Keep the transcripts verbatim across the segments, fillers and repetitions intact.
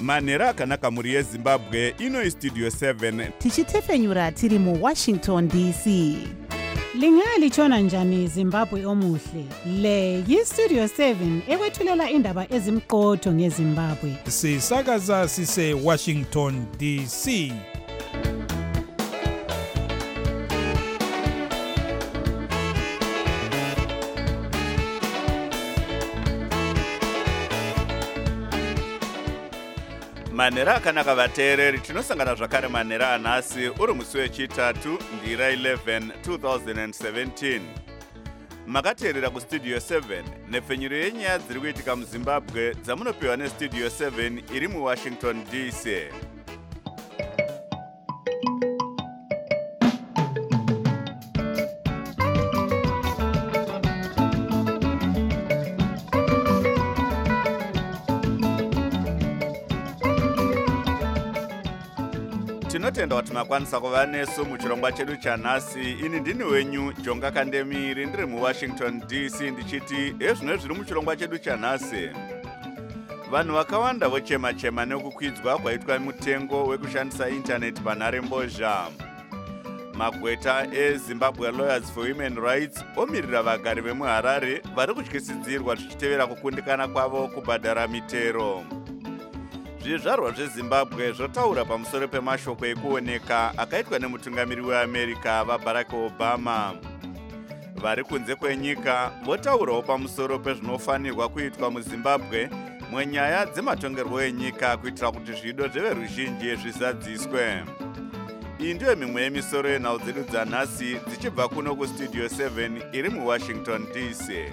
manhero akanaka mhuri yezimbabwe. Ino Studio seven tichitefenyura tiri muWashington D C. Lingalitshona njani Zimbabwe omuhle? Le yiStudio seven ekwethulela indaba ezimqotho ngeZimbabwe. Sisakaza sise Washington D C. manhero akanaka vateereri, tinosangana zvakare manhero anhasi uri musi wechitatu ndira eleven two thousand seventeen. Makateerera kuStudio seven nepfenyuro yenyaya dziri kuitika muZimbabwe dzamunopiwa neStudio seven iri muWashington D C. Tinotenda kuti makwanisa kuva nesu muchirongwa chedu chanhasi. Ini ndini wenyu Jonga Kandemiri ndiri muWashington D C ndichiti ezvino zviri muchirongwa chedu chanhasi. Vanhu vakawanda vochema-chema nekukwidzwa kwaitwa mutengo wekushandisa intaneti panharembozha. Magweta eZimbabwe Lawyers for Human Rights omirira vagari vemuHarare vari kutyisidzirwa zvichitevera kukundikana kwavo kubhadhara mitero. Zvizvarwa zveZimbabwe zvotaura pamusoro pemashoko ekuoneka akaitwa nemutungamiri weAmerica vaBarack Obama. Vari kunze kwenyika votaurawo pamusoro pezvinofanirwa kuitwa muZimbabwe munyaya dzematongerwo enyika kuitira kuti zvido zveveruzhinji zvizadziswe. Iyi ndiyo mimwe yemisoro yenhau dzedu dzanhasi dzichibva kuno kuStudio seven iri muWashington D C.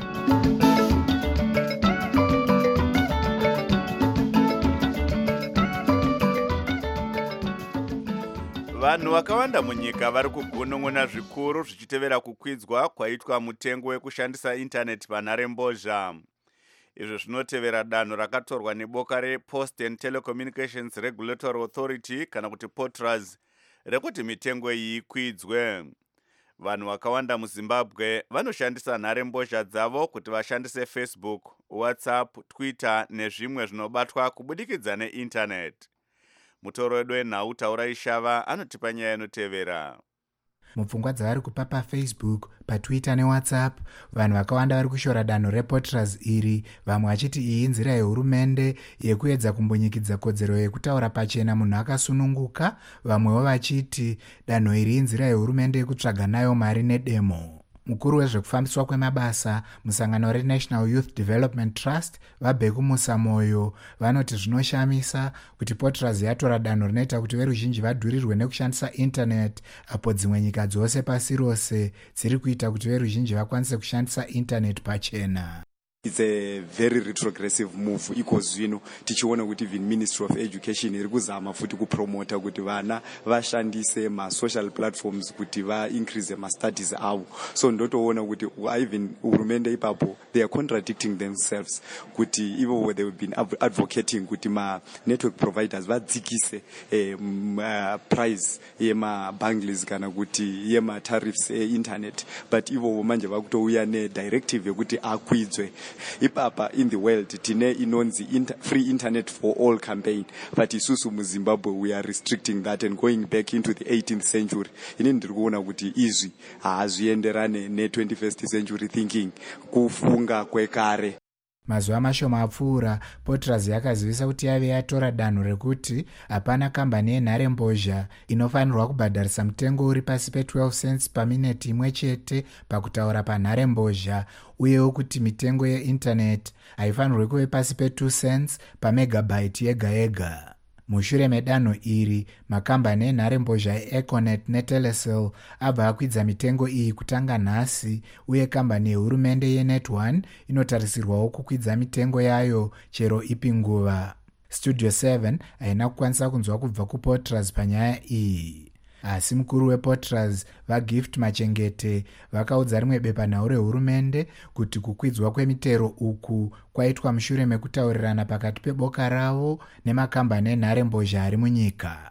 Vanhu vakawanda munyika vari kugunun'una zvikuru zvichitevera kukwidzwa kwaitwa mutengo wekushandisa intaneti panharembozha. Izvo zvinotevera danho rakatorwa neboka rePost and Telecommunications Regulatory Authority kana kuti POTRAS rekuti mitengo iyi ikwidzwe. Vanhu vakawanda muZimbabwe vanoshandisa nharembozha dzavo kuti vashandise Facebook, WhatsApp, Twitter nezvimwe zvinobatwa kubudikidza neintaneti. Mutoro wedu wenhau Taura Ishava anotipa nyaya inotevera. Mupfungwa dzavari kupa paFacebook, paTwitter neWhatsApp, vanhu vakawanda vari kushora danho rePOTRAS iri, vamwe vachiti iyi nzira yehurumende yekuedza kumbonyikidza kodzero yekutaura pachena munhu akasununguka, vamwewo vachiti danho iri inzira yehurumende yekutsvaga nayo mari nedemo. Mukuru wezvekufambiswa kwemabasa musangano reNational Youth Development Trust vaBheku Musamoyo vanoti zvinoshamisa kuti POTRAS yatora danho rinoita kuti veruzhinji vadhurirwe nekushandisa internet apo dzimwe nyika dzose pasi rose dziri kuita kuti veruzhinji vakwanise kushandisa internet pachena. It's a very retrogressive move iko zvino tichiona kuti even Ministry of Education iri kuzama futi kupromota kuti vana vashandise ma social platforms kuti va increase ma studies avo. So ndotoona kuti even hurumende ipapo they are contradicting themselves kuti even they have been advocating kuti ma network providers vadzikise eh, uh, price yema bundles kana kuti yema tariffs e internet, but ivo manje vakutouya ne directive yekuti akwidzwe. Ipapa in the world tine inonzi inter, free internet for all campaign, but isusu muZimbabwe we are restricting that and going back into the eighteenth century. Ini ndiri kuona kuti izvi hazvienderane ne twenty-first century thinking kufunga kwekare. Mazuva mashoma apfuura, POTRAS yakazivisa kuti yave yatora danho rekuti hapana kambani yenharembozha inofanirwa kubhadharisa mutengo uri pasi pe12 cents pamineti imwe chete pakutaura panharembozha, uyewo kuti mitengo yeinternet haifanirwi kuve pasi pe2 cents pamegabyte yega yega. Mushure medanho iri, makambani enharembozha eEconet neTelecel abva akwidza mitengo iyi kutanga nhasi, uye kambani yehurumende yeNet one inotarisirwawo kukwidza mitengo yayo chero ipi nguva. Studio seven haina kukwanisa kunzwa kubva kuPOTRAS panyaya iyi. Asi mukuru wePOTRAS vaGift Machengete vakaudza rimwe bepanhau rehurumende kuti kukwidzwa kwemitero uku kwaitwa mushure mekutaurirana pakati peboka ravo nemakambani enharembozha ari munyika.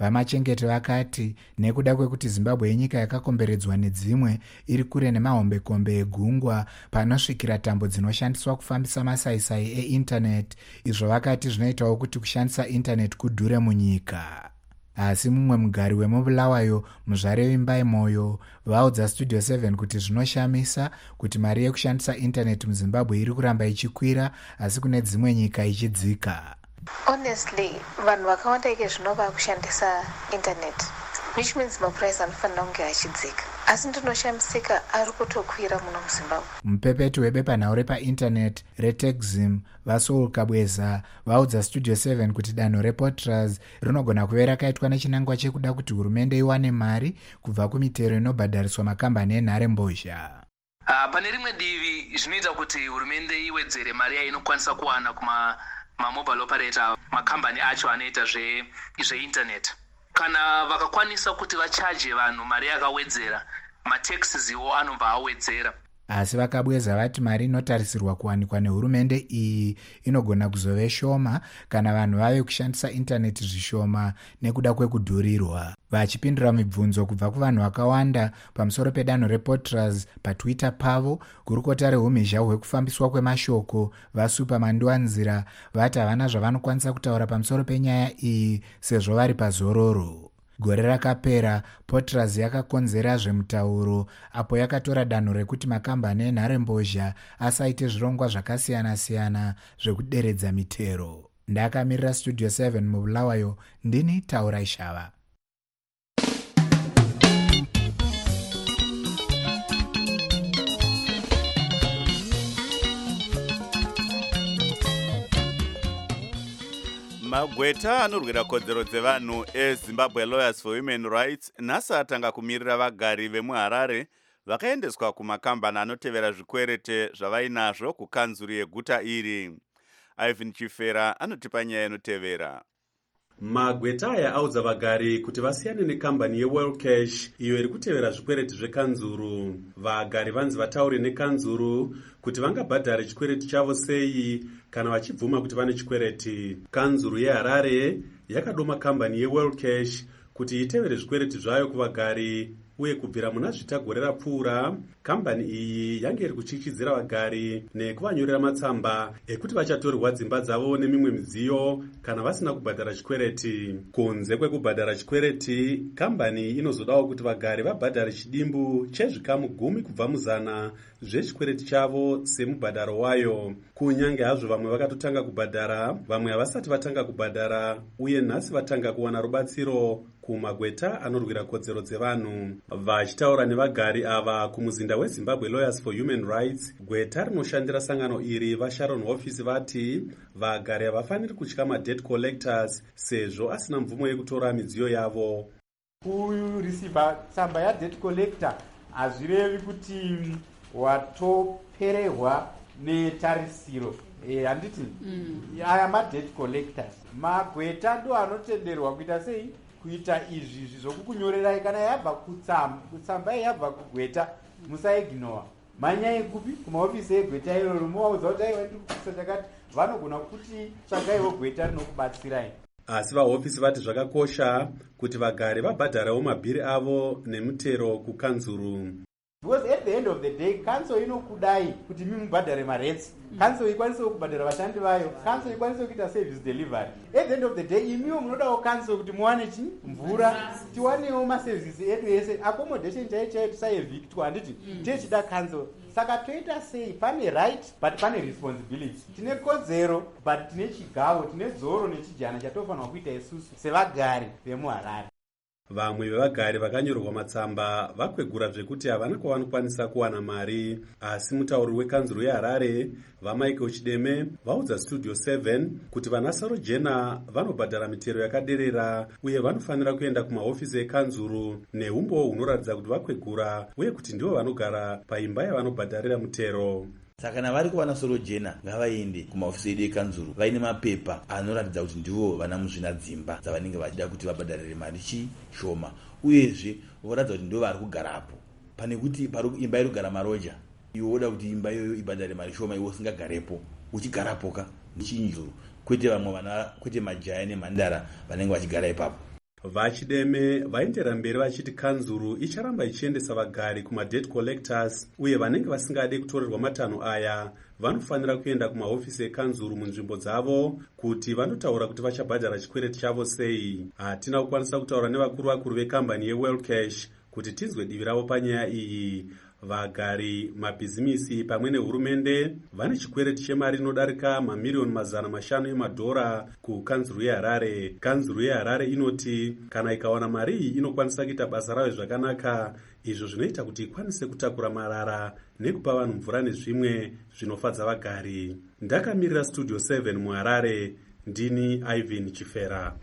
Vamachengete vakati nekuda kwekuti Zimbabwe inyika yakakomberedzwa nedzimwe iri kure nemahombekombe egungwa panosvikira tambo dzinoshandiswa kufambisa masaisai einternet, izvo vakati zvinoitawo kuti kushandisa internet kudhure munyika. Asi mumwe mugari wemubulawayo muzvare Vimbai Moyo vaudza Studio seven kuti zvinoshamisa kuti mari yekushandisa internet muZimbabwe iri kuramba ichikwira asi kune dzimwe nyika ichidzika. Honestly, vanhu vakawanda ike zvinova kushandisa internet, which means mapuraizi anofanira kunge achidzika. Asi ndinoshamisika ari kutokwira muno muZimbabwe. Mupepeti webepanhau repainternet reTechzim vaSoul Kabweza vaudza Studio seven kuti danho rePortras rinogona kuve rakaitwa nechinangwa chekuda kuti hurumende iwane mari kubva kumitero inobhadhariswa makambani enharembozha. Uh, pane rimwe divi zvinoita kuti hurumende iwedzere mari yainokwanisa kuwana kuma mamobile operator, makambani acho anoita zve zveinternet. Kana vakakwanisa kuti vachaje vanhu mari yakawedzera, mataxes iwo anobva awedzera. Asi vakabweza vati mari inotarisirwa kuwanikwa nehurumende iyi inogona kuzove shoma kana vanhu vave kushandisa intaneti zvishoma nekuda kwekudhurirwa. Vachipindura mibvunzo kubva kuvanhu vakawanda pamusoro pedanho rePortras paTwitter pavo, gurukota rehumhizha hwekufambiswa kwemashoko vaSuper Manduanzira vati havana zvavanokwanisa kutaura pamusoro penyaya iyi sezvo vari pazororo. Gore rakapera, Portras yakakonzera zvemutauro apo yakatora danho rekuti makambani enharembozha asaite zvirongwa zvakasiyana-siyana zvekuderedza mitero. Ndakamirira Studio seven mubulawayo, ndini Taura Ishava. Magweta anorwira kodzero dzevanhu eZimbabwe Lawyers for Human Rights nhasi atanga kumirira vagari vemuHarare vakaendeswa kumakambani anotevera zvikwerete zvavainazvo kukanzuri yeguta iri. Ivan Chifera anotipa nyaya inotevera. Magweta aya audza vagari kuti vasiyane nekambani yeWorld Cash iyo iri kutevera zvikwereti zvekanzuru. Vagari vanzi vataure nekanzuru kuti vangabhadhara chikwereti chavo sei kana vachibvuma kuti vane chikwereti. Kanzuru yeHarare yakadoma kambani yeWorld Cash kuti itevere zvikwereti zvayo kuvagari uye kubvira muna zvitagore rapfuura kambani iyi yange iri kuchichidzira vagari nekuvanyorera matsamba ekuti vachatorerwa dzimba dzavo nemimwe midziyo kana vasina kubhadhara chikwereti. Kunze kwekubhadhara chikwereti, kambani inozodawo kuti vagari vabhadhare chidimbu chezvikamu gumi kubva muzana zvechikwereti chavo semubhadharo wayo. Kunyange hazvo vamwe vakatotanga kubhadhara, vamwe havasati vatanga kubhadhara uye nhasi vatanga kuwana rubatsiro kumagweta anorwira kodzero dzevanhu. Vachitaura nevagari ava kumuzinda weZimbabwe Lawyers for Human Rights, gweta rinoshandira sangano iri vaSharon Office vati vagari havafaniri kutya madebt collectors sezvo asina mvumo yekutora midziyo yavo. Kurisiva tsamba yadebt collector hazvirevi kuti watoperehwa netarisiro. Eh, handiti aya madebt collectors magweta ndo anotenderwa kuita sei kuita izvi zvokukunyorerai kana yabva kutsamba kutsamba yabva kugweta musaignora. Manyai kupi kumaofisi egweta iroro muvaudza kuti aiwa ndiri kupisa chakati, vanogona kuti tsvagaiwo gweta rinokubatsirai. Asi vaofisi vati zvakakosha kuti vagari vabhadharawo mabhiri avo nemutero kukanzuru. Because at the end of the day, council inokudai kuti mimubhadhare maretsi, council ikwanise kubhadhara vashandi vayo, council ikwanise kuita service delivery. At the end of the day, imiwo munodawo council kuti muwane chi mvura, tiwanewo maservices edu ese, accommodation chaiyo chaiyo tisaevictwa, handiti tichida council. Saka toita sei, pane right but pane responsibility. Tine kodzero but tine chigavo, tine dzoro nechijana chatofanirwa kuita isusu sevagari vemuHarare. Vamwe vevagari vakanyorwa matsamba vakwegura zvekuti havana kwavanokwanisa kuwana mari. Asi mutauri wekanzuru yeHarare vaMichael Chideme vaudza Studio seven kuti vanasaro jena vanobhadhara mitero yakaderera uye vanofanira kuenda kumahofisi ekanzuru neumbo hunoratidza kuti vakwegura uye kuti ndivo vanogara paimba yavanobhadharira mutero. Saka kana vari kuwana soro jena ngavaende kumahofisi edu ekanzuru vaine mapepa anoratidza kuti ndivo vana muzvina dzimba dzavanenge vachida kuti vabhadharire mari chishoma, uyezve voratidza kuti ndivo vari kugarapo. Pane kuti imba iri kugara maroja, iwe woda kuti imba iyoyo ibhadhare mari shoma, iwe usingagarepo uchigarapoka muchinzuru, kwete vamwe vana, kwete majaya nemhandara vanenge vachigara ipapo. Vachideme vaendera mberi vachiti kanzuru icharamba ichiendesa vagari kumadebt collectors uye vanenge vasingade kutorerwa matanho aya vanofanira kuenda kumahofisi ekanzuru munzvimbo dzavo kuti vanotaura kuti vachabhadhara chikwereti chavo sei. Hatina kukwanisa kutaura nevakuru vakuru vekambani yeWorld Cash kuti tinzwe divi ravo panyaya iyi. Vagari, mabhizimisi pamwe nehurumende vane chikwereti chemari inodarika mamiriyoni mazana mashanu emadhora kukanzuru yeHarare. Kanzuru yeHarare inoti kana ikawana mari iyi inokwanisa kuita basa rayo zvakanaka, izvo zvinoita kuti ikwanise kutakura marara nekupa vanhu mvura nezvimwe zvinofadza vagari. Ndakamirira Studio seven muHarare, ndini Ivan Chifera.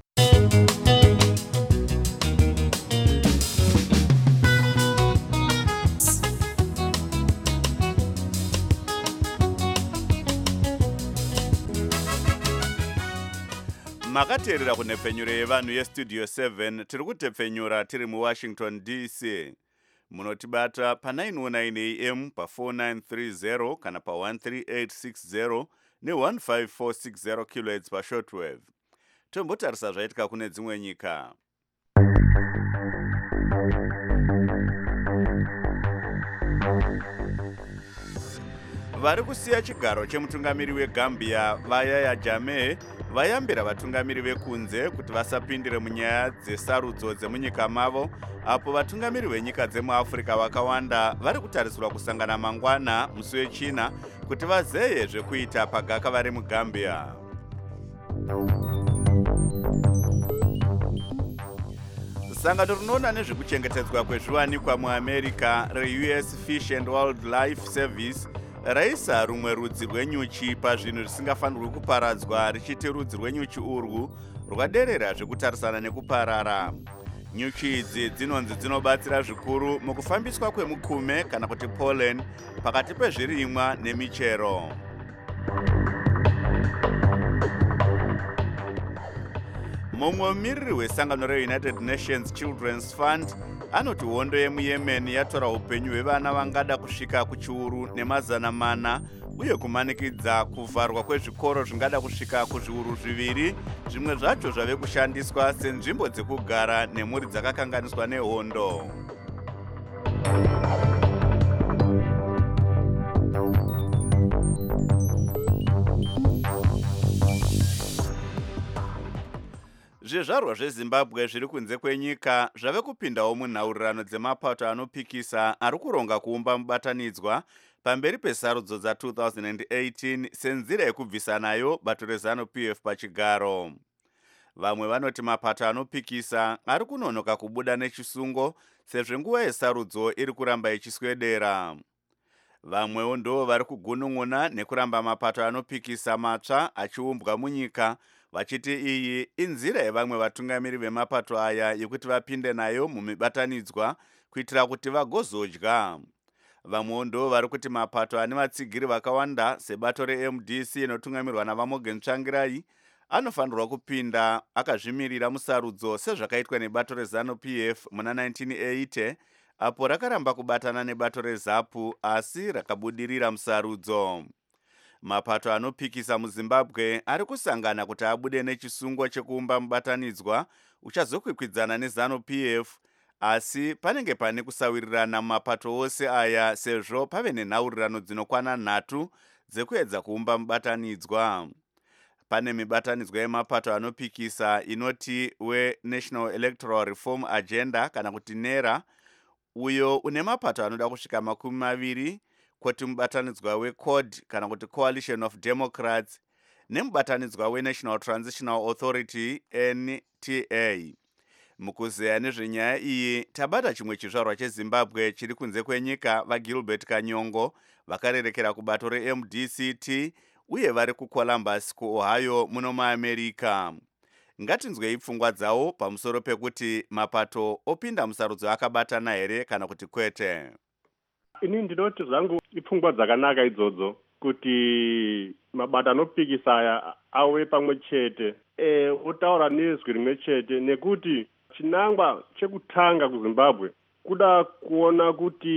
Makateerera kunhepfenyuro yevanhu yestudio seven tiri kutepfenyura tiri muWashington D C. Munotibata pa nine oh nine A M pa four nine three zero kana pa one three eight six zero ne one five four six zero kilohertz pa shortwave. Tombotarisa zvaitika kune dzimwe nyika. Vari kusiya chigaro chemutungamiri weGambia vaYahya Jammeh vayambira vatungamiri vekunze kuti vasapindire munyaya dzesarudzo dzemunyika mavo, apo vatungamiri venyika dzemuAfrica vakawanda vari kutarisirwa kusangana mangwana musi weChina kuti vazeye zvekuita pagaka vari muGambia. Sangano rinoona nezvekuchengetedzwa kwezviwanikwa muAmerica reU S Fish and Wildlife Service raisa rumwe rudzi rwenyuchi pazvinhu zvisingafanirwi kuparadzwa richiti rudzi rwenyuchi urwu rwaderera zvekutarisana nekuparara. Nyuchi idzi dzinonzi dzinobatsira zvikuru mukufambiswa kwemukume kana kuti pollen pakati pezvirimwa nemichero. Mumwe mumiriri wesangano reUnited Nations Children's Fund anoti hondo yemuYemen yatora upenyu hwevana vangada kusvika kuchiuru nemazana mana uye kumanikidza kuvharwa kwezvikoro zvingada kusvika kuzviuru zviviri, zvimwe zvacho zvave kushandiswa senzvimbo dzekugara nemhuri dzakakanganiswa nehondo. Zvizvarwa zveZimbabwe zviri kunze kwenyika zvave kupindawo munhaurirano dzemapato anopikisa ari kuronga kuumba mubatanidzwa pamberi pesarudzo dza two thousand eighteen senzira yekubvisa nayo bato reZanu-P F pachigaro. Vamwe vanoti mapato anopikisa ari kunonoka kubuda nechisungo sezvo nguva yesarudzo iri kuramba ichiswedera. Vamwewo ndo vari kugunun'una nekuramba mapato anopikisa matsva achiumbwa munyika, vachiti iyi inzira yevamwe vatungamiri vemapato aya yekuti vapinde nayo mumibatanidzwa kuitira kuti vagozodya. Vamwewo ndo vari kuti mapato ane vatsigiri vakawanda sebato reM D C inotungamirwa naVaMorgan Tsvangirai anofanirwa kupinda akazvimirira musarudzo sezvakaitwa nebato reZanu-P F muna nineteen eighty apo rakaramba kubatana nebato reZAPU asi rakabudirira musarudzo. Mapato anopikisa muZimbabwe ari kusangana kuti abude nechisungo chekuumba mubatanidzwa uchazokwikwidzana neZanu-P F, asi panenge pane kusawirirana mumapato ose aya sezvo pave nenhaurirano dzinokwana nhatu dzekuedza kuumba mubatanidzwa. Pane mibatanidzwa yemapato anopikisa inoti weNational Electoral Reform Agenda kana kuti NERA, uyo une mapato anoda kusvika makumi maviri, kwoti mubatanidzwa weCOD kana kuti Coalition of Democrats nemubatanidzwa weNational Transitional Authority N T A. Mukuzeya nezvenyaya iyi tabata chimwe chizvarwa cheZimbabwe chiri kunze kwenyika vaGilbert Kanyongo vakarerekera kubato reM D C T uye vari kuColumbus kuOhio muno muAmerica. Ngatinzwei pfungwa dzawo pamusoro pekuti mapato opinda musarudzo akabatana here kana kuti kwete. Ini ndinoti zvangu ipfungwa dzakanaka idzodzo kuti mabato anopikisa aya auye pamwe chete e otaura nezwi rimwe chete, nekuti chinangwa chekutanga kuZimbabwe kuda kuona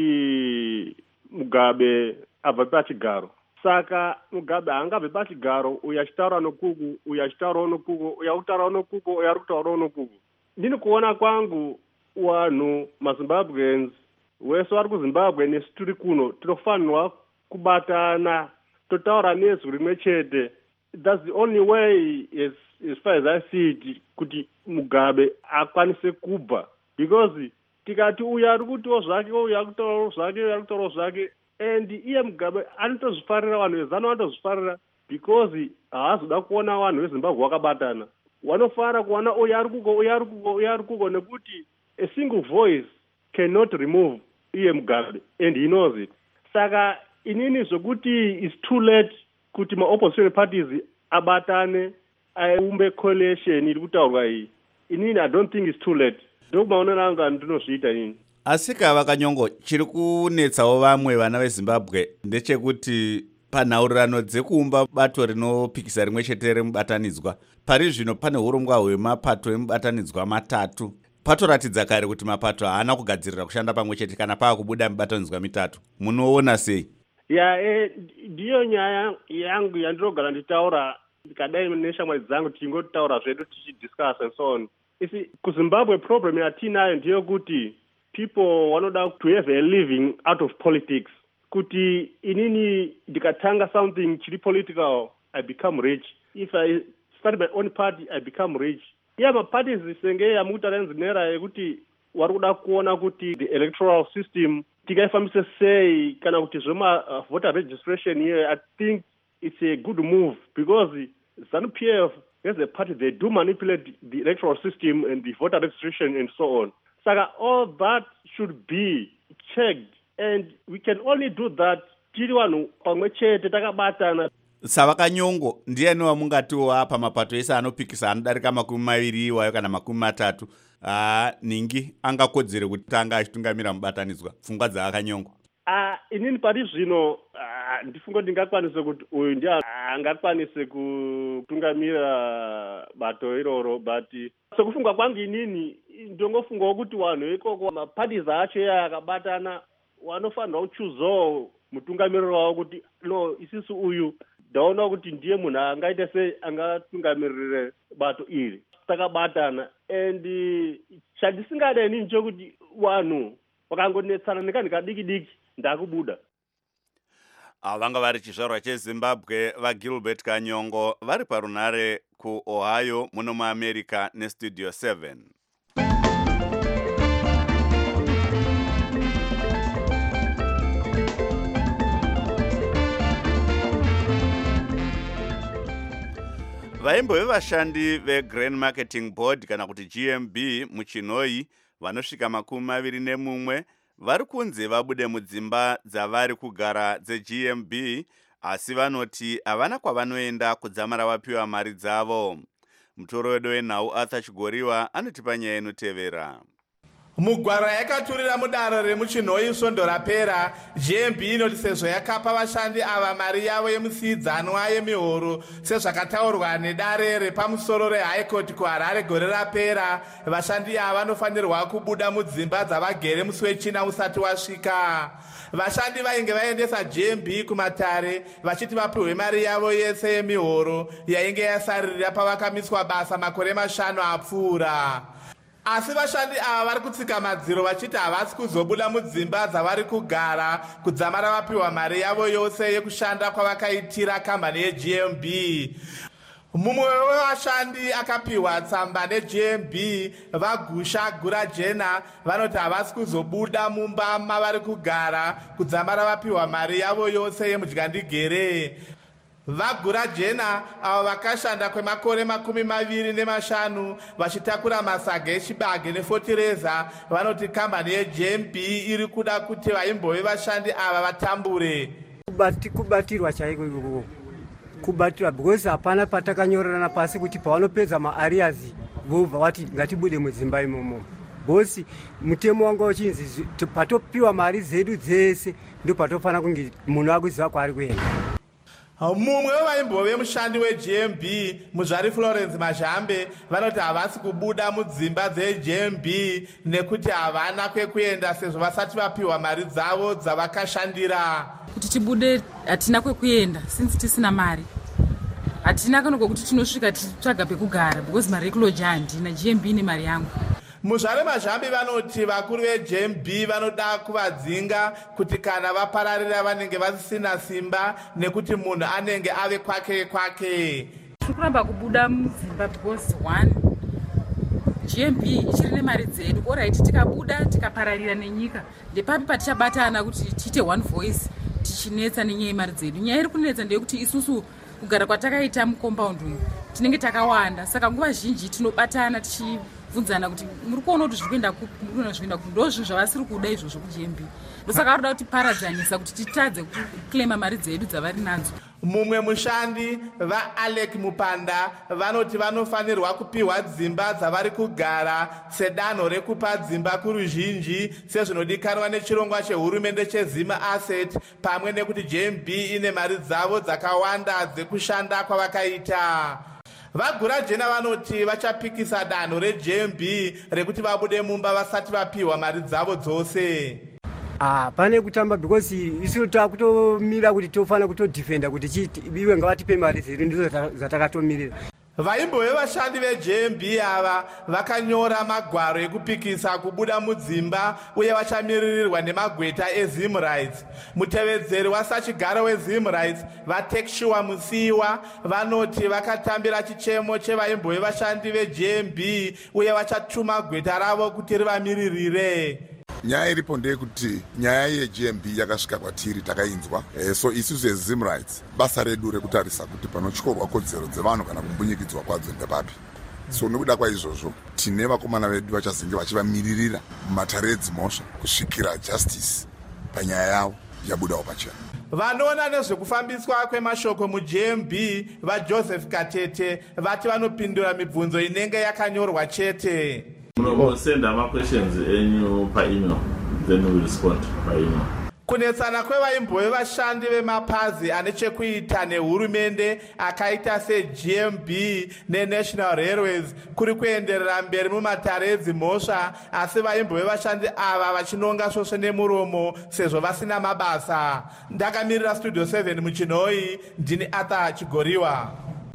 kuti Mugabe abva pachigaro. Saka Mugabe haangabve pachigaro, uyu achitaura nokuku, uyu achitaurawo nokuku, uyu akutaurawo nokuku, uyu ari kutaurawo nokuku. ndini kuona kwangu wanhu mazimbabweans wese vari kuzimbabwe nesu tiri kuno tinofanirwa kubatana totaura nezwi rimwe chete. That's the only way, as, as far as I see it, kuti Mugabe akwanise kubva, because tikati uyu ari kutiwo zvake uyu ari kutaurawo zvake uyu ari kutaurawo zvake, and iye Mugabe anotozvifarira, vanhu vezano vanotozvifarira because haazoda kuona vanhu vezimbabwe vakabatana. Vanofara kuona uyu ari kuko uyu ari kuko uyu ari kuko nekuti a single voice cannot remove iye Mugabe, and he knows it. Saka inini zvokuti it's too late kuti ma-opposition parties abatane aumbe coalition iri kutaurwa iyi. Inini I don't think it's too late. Ndokumaonera anga ndinozviita inini. Asi Kava Kanyongo, chiri kunetsawo vamwe vana veZimbabwe ndechekuti panhaurirano dzekuumba bato rinopikisa rimwe chete remubatanidzwa, pari zvino pane urongwa hwemapato emubatanidzwa matatu. Patoratidza kare kuti mapato haana kugadzirira kushanda pamwe chete kana pava kubuda mibatanidzwa mitatu. Munoona sei? Ya, eh, ndiyo nyaya yangu yandinogara nditaura ndikadai neshamwari dzangu tingotaura zvedu tichidiscuss and so on. Isi kuZimbabwe problem yatinayo ndiyo kuti people vanoda to have a living out of politics. Kuti inini ndikatanga something chiri political, I become rich. If I start my own party, I become rich. Yeah, ma parties senge yamutaranzinera yekuti vari kuda kuona kuti the electoral system tikaifambisa sei kana kuti zvema uh, voter registration here. I think it's a good move because ZANU-P F as a party, they do manipulate the electoral system and the voter registration and so on. Saka all that should be checked, and we can only do that tiri vanhu pamwe chete takabatana. Sava Kanyongo, ndiani wamungatiwa pamapato ese anopikisa anodarika makumi maviri iwayo kana makumi matatu, ah, ningi angakodzere kutanga achitungamira mubatanidzwa? Pfungwa dzaKanyongo. Ah, inini pari zvino ah, ndifunga ndingakwanise kuti uyu ndiye angakwanise kutungamira bato iroro, but sekufunga kwangu inini ndongofungawo kuti vanhu ikoko maparties acho iye akabatana vanofanirwa kuchuzawo mutungamiriro wavo kuti no, isisu uyu ndaona kuti ndiye munhu angaita sei angatungamirire bato iri takabatana. And chandisingada inini chokuti vanhu vakangonetsana nekanhu kadiki diki ndakubuda. Vanga vari chizvarwa cheZimbabwe vaGilbert Kanyongo vari parunare kuOhio muno muAmerica neStudio seven. Vaimbo vevashandi veGrain Marketing Board kana kuti G M B muChinoi vanosvika makumi maviri nemumwe vari kunze vabude mudzimba dzavari kugara dzeG M B, asi vanoti havana kwavanoenda kudzamara vapiwa mari dzavo. Mutoro wedu wenhau Arthur Chigoriwa anotipa nyaya inotevera. Mugwara yakaturira mudare remuChinoi svondo rapera, G M B inoti sezvo yakapa vashandi ava mari yavo yemusiidzanwa yemihoro sezvakataurwa nedare repamusoro reHigh Court kuHarare gore rapera, vashandi ava vanofanirwa kubuda mudzimba dzavagere musi wechina usati wasvika. Vashandi vainge vaendesa G M B kumatare vachiti vapiwe mari yavo yese yemihoro yainge yasaririra pavakamiswa basa makore mashanu apfuura. Asi vashandi ava vari kutsika madziro vachiti havasi kuzobuda mudzimba dzavari kugara kudzamara vapiwa mari yavo yose yekushanda kwavakaitira kambani yeG M B. Mumwe wevashandi akapiwa tsamba neG M B, vaGusha Gurajena, vanoti havasi kuzobuda mumba mavari kugara kudzamara vapiwa mari yavo yose yemudyandigere. VaGurajena avo vakashanda kwemakore makumi maviri nemashanu vachitakura masaga echibage nefotireza, vanoti kambani yeG M B iri kuda kuti vaimbove vashandi ava vatambure. Kubati kubatirwa chaiko ikoko. Kubatirwa because hapana patakanyorana pasi kuti pavanopedza maarias vobva vati ngatibude mudzimba imomo. Bosi mutemo wanga uchinzi patopiwa mari zedu dzese ndo patofana kunge munhu akuziva kwaari kuenda. Mumwe wevaimbove mushandi weG M B, Muzvari Florence Mazhambe, vanoti havasi kubuda mudzimba dzeG M B nekuti havana kwekuenda sezvo vasati vapiwa mari dzavo dzavakashandira. Kuti tibude hatina kwekuenda since tisina mari. Hatina kana kuti tinosvika titsvaga pekugara because mari yekuloja handina, G M B ine mari yangu. muzvare mazvambi vanoti vakuru veJ M B vanoda kuvadzinga kuti kana vapararira vanenge vasisina simba nekuti munhu anenge ave kwake kwake. Tiri kuramba kubuda mudzimba because one G M B ichiri nemari dzedu, oraiti tikabuda tikapararira nenyika ndepapi patichabatana kuti tiite one voice tichinetsa nenyaya yemari dzedu. Nyaya iri kunetsa ndeyekuti isusu kugara kwatakaita mucompound uyu tinenge takawanda, saka nguva zhinji tinobatana tichibvunzana kuti muri kuona kuti zviri kuenda kupi, muri kuona zviri kuenda kupi, ndozvinhu zvavasiri kuda izvozvo kuG M B. Ndosaka vari kuda kuti paradzanisa kuti titadze kuklema mari dzedu dzavari nadzo. Mumwe mushandi vaAlec Mupanda vanoti vanofanirwa kupiwa dzimba dzavari kugara sedanho rekupa dzimba kuruzhinji sezvinodikanwa nechirongwa chehurumende cheZima Asset, pamwe nekuti J M B ine mari dzavo dzakawanda dzekushanda kwavakaita. Vagura Jena vanoti vachapikisa danho reJ M B rekuti vabude mumba vasati vapiwa mari dzavo dzose. Ah, pane kutamba because isu takutomira kuti tofana kutodefenda kuti chiti iwe ngavatipe mari ziri ndizo zatakatomirira. Vaimbo vevashandi veJ M B ava vakanyora magwaro ekupikisa kubuda mudzimba uye vachamiririrwa nemagweta eZim Rights. Mutevedzeri wasachigaro weZim Rights vaTekshua Musiwa vanoti vakatambira chichemo chevaimbo vevashandi veJ M B uye vachatuma gweta ravo kuti rivamiririre. Nyaya iripo ndeyekuti nyaya yeJ M B yakasvika kwatiri takainzwa. E, so isusu eZim Rights basa redu rekutarisa kuti panotyorwa kodzero dzevanhu kana kumbunyikidzwa kwadzo ndepapi. So nekuda kwaizvozvo tine vakomana vedu vachazenge vachivamiririra mumatare edzimhosva kusvikira justice panyaya yavo yabudawo pachena. Vanoona nezvekufambiswa kwemashoko muJ M B vaJoseph Katete vati vanopindura mibvunzo inenge yakanyorwa chete. We'll send our questions in per email, then we'll respond by email. Kunetsana kwevaimbo vevashandi vemapazi ane chekuita nehurumende akaita seG M B neNational Railways kuri kuenderera mberi mumatare edzimhosva, asi vaimbo vevashandi ava vachinonga svosve nemuromo sezvo vasina mabasa. Ndakamirira Studio seven muChinoi, ndini Arthur Chigoriwa.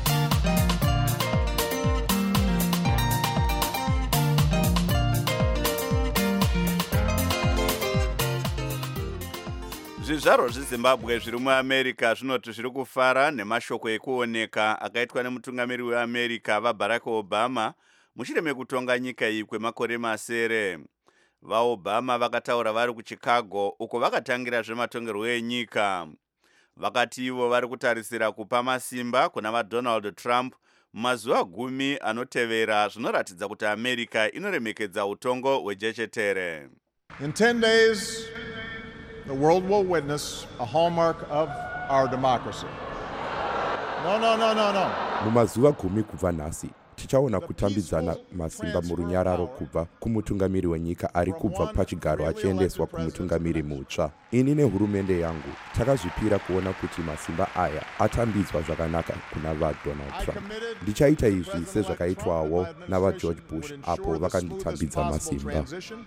Zvizvarwa zveZimbabwe zviri muAmerica zvinoti zviri kufara nemashoko ekuoneka akaitwa nemutungamiri weAmerica vaBarack Obama mushure mekutonga nyika iyi kwemakore masere. VaObama vakataura vari kuChicago uko vakatangira zvematongerwo enyika. Vakati ivo vari kutarisira kupa masimba kuna vaDonald Trump mumazuva gumi anotevera, zvinoratidza kuti America inoremekedza utongo hwejechetere. In ten days the world will witness a hallmark of our democracy. No, no, no, no, no. Mumazuva gumi kubva nhasi tichaona kutambidzana masimba murunyararo kubva kumutungamiri wenyika ari kubva pachigaro achiendeswa kumutungamiri mutsva. Ini nehurumende yangu takazvipira kuona kuti masimba aya atambidzwa zvakanaka kuna vaDonald Trump. Ndichaita izvi sezvakaitwawo navaGeorge Bush apo vakanditambidza masimba.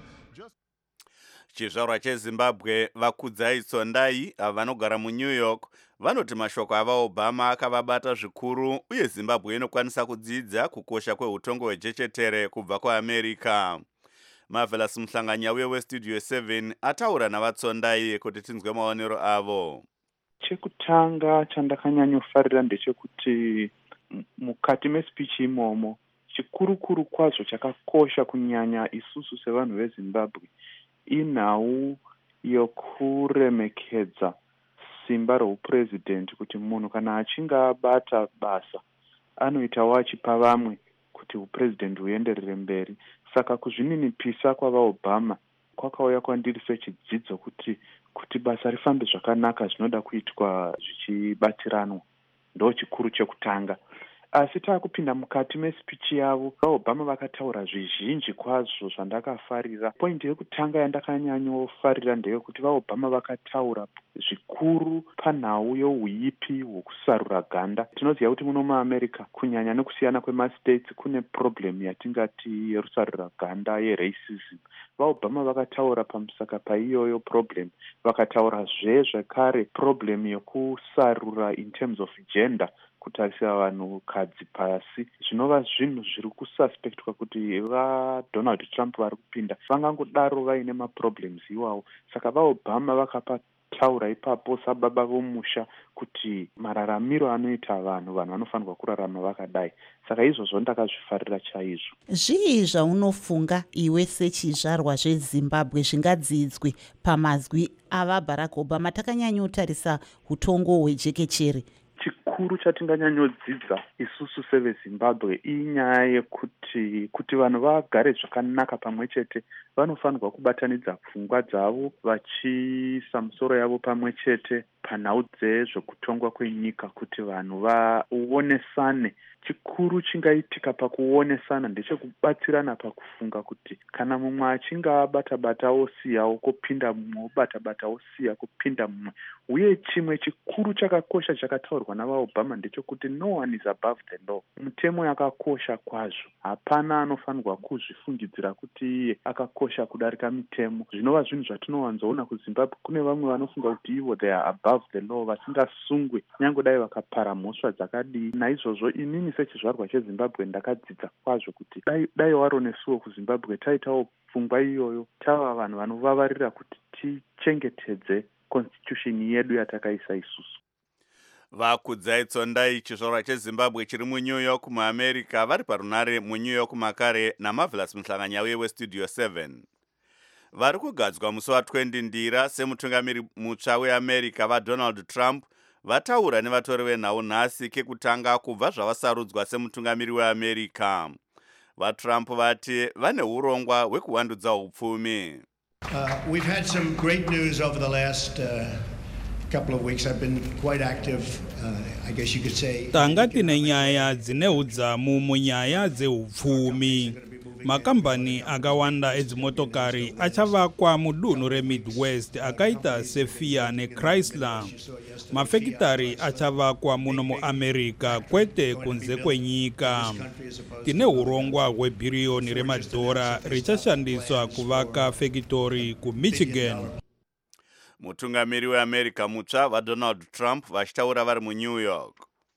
Chizvarwa cheZimbabwe vaKudzai Tsondai vanogara muNew York vanoti mashoko avaObama akavabata zvikuru uye Zimbabwe inokwanisa kudzidza kukosha kweutongo hwejechetere kubva kuAmerica. Marvelous Muhlanganyauye weStudio seven ataura navaTsondai kuti tinzwe maonero avo. Chekutanga chandakanyanyofarira ndechekuti mukati mespeech imomo chikurukuru kwazvo chakakosha kunyanya isusu sevanhu veZimbabwe inhau yokuremekedza simba roupresident, kuti munhu kana achinge abata basa anoitawo achipa vamwe kuti upresident huenderere mberi. Saka kuzvininipisa kwavaObama kwakauya kwandiri sechidzidzo kuti kuti basa rifambe zvakanaka zvinoda kuitwa zvichibatiranwa. Ndo chikuru chekutanga. Asi taakupinda mukati mespeech yavo vaObama vakataura zvizhinji kwazvo zvandakafarira. Point yekutanga yandakanyanyofarira ndeyekuti vaObama vakataura zvikuru panhau youipi hwokusarura ganda. Tinoziva kuti muno muAmerica kunyanya nekusiyana kwemastates kune problem yatingati yerusarura ganda yeracism. VaObama vakataura pamusaka paiyoyo problem. Vakataura zve zvekare problem yokusarura in terms of gender kutarisira vanhukadzi pasi zvinova zvinhu zviri kususpectwa kuti vaDonald Trump vari kupinda vangangodaro vaine maproblems iwawo. Saka vaObama vakapa taura ipapo sababa vomusha kuti mararamiro anoita vanhu vanhu vanofanirwa kurarama vakadai. Saka izvozvo ndakazvifarira chaizvo. Zvii zvaunofunga iwe sechizvarwa zveZimbabwe zvingadzidzwe pamazwi ava Barack Obama? Takanyanyotarisa utongo hwejekechere. Chikuru chatinganyanyodzidza isusu seveZimbabwe inyaya yekuti kuti vanhu vagare zvakanaka pamwe chete vanofanirwa kubatanidza pfungwa dzavo vachiisa misoro yavo pamwe chete panhau dzezvekutongwa kwenyika kuti vanhu vaonesane. Chikuru chingaitika pakuonesana ndechekubatsirana pakufunga kuti kana mumwe achinge abata-bata osiyawo kopinda mumwe, obata-bata osiya kopinda mumwe. Uye chimwe chikuru chakakosha chakataurwa navaObama ndechekuti no one is above the law. Mutemo yakakosha kwazvo. Hapana anofanirwa kuzvifungidzira kuti iye akakosha kudarika mitemo. Zvinova zvinhu zvatinowanzoona kuZimbabwe. Kune vamwe vanofunga kuti ivo they are above the law, vasingasungwe nyangodai vakapara mhosva dzakadii. Naizvozvo inini sechizvarwa cheZimbabwe ndakadzidza kwazvo kuti dai, dai waro nesuwo kuZimbabwe taitawo pfungwa iyoyo, tava vanhu vanovavarira kuti tichengetedze constitution yedu yatakaisa isusu. Vakudzai Tsondai, chizvarwa cheZimbabwe chiri muNew York muAmerica, vari parunare muNew York makare naMarvelous Mhlanganyauye weStudio seven. Vari kugadzwa musi wa20 Ndira semutungamiri mutsva weAmerica vaDonald Trump vataura nevatori venhau nhasi kekutanga kubva zvavasarudzwa semutungamiri weAmerica. VaTrump vati vane urongwa hwekuwandudza upfumi. Uh, we've had some great news over the last uh, couple of weeks. I've been quite active, uh, I guess you could say. Tanga tine nyaya dzine udzamu munyaya dzeupfumi. Makambani akawanda edzimotokari achavakwa mudunhu reMidwest akaita seFiat neChrysler. Mafekitari achavakwa muno muAmerica kwete kunze kwenyika. Tine urongwa hwebhiriyoni remadhora richashandiswa kuvaka fekitori kuMichigan. Mutungamiri weAmerica mutsva vaDonald Trump vachitaura vari muNew York.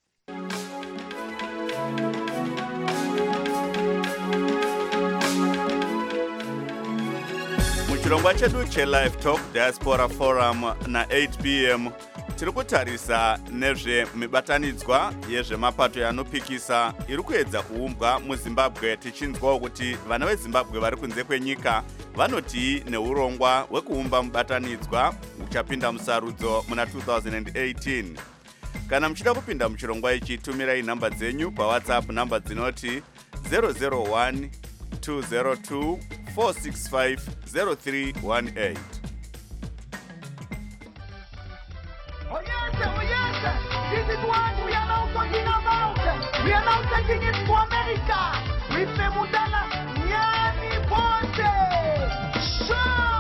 Chirongwa chedu cheLive Talk Diaspora Forum na eight p m tiri kutarisa nezvemibatanidzwa yezvemapato yanopikisa iri kuedza kuumbwa muZimbabwe, tichinzwawo kuti vana veZimbabwe vari kunze kwenyika vanoti neurongwa hwekuumba mubatanidzwa uchapinda musarudzo muna two thousand eighteen. Kana muchida kupinda muchirongwa ichi, tumirai nhamba dzenyu paWhatsApp, nhamba dzinoti zero zero one two zero two four six five zero three one eight. Oh yes, oh yes, this is what we are now talking about. We are now taking it to America. With the Mudala Nyani Ponte Show.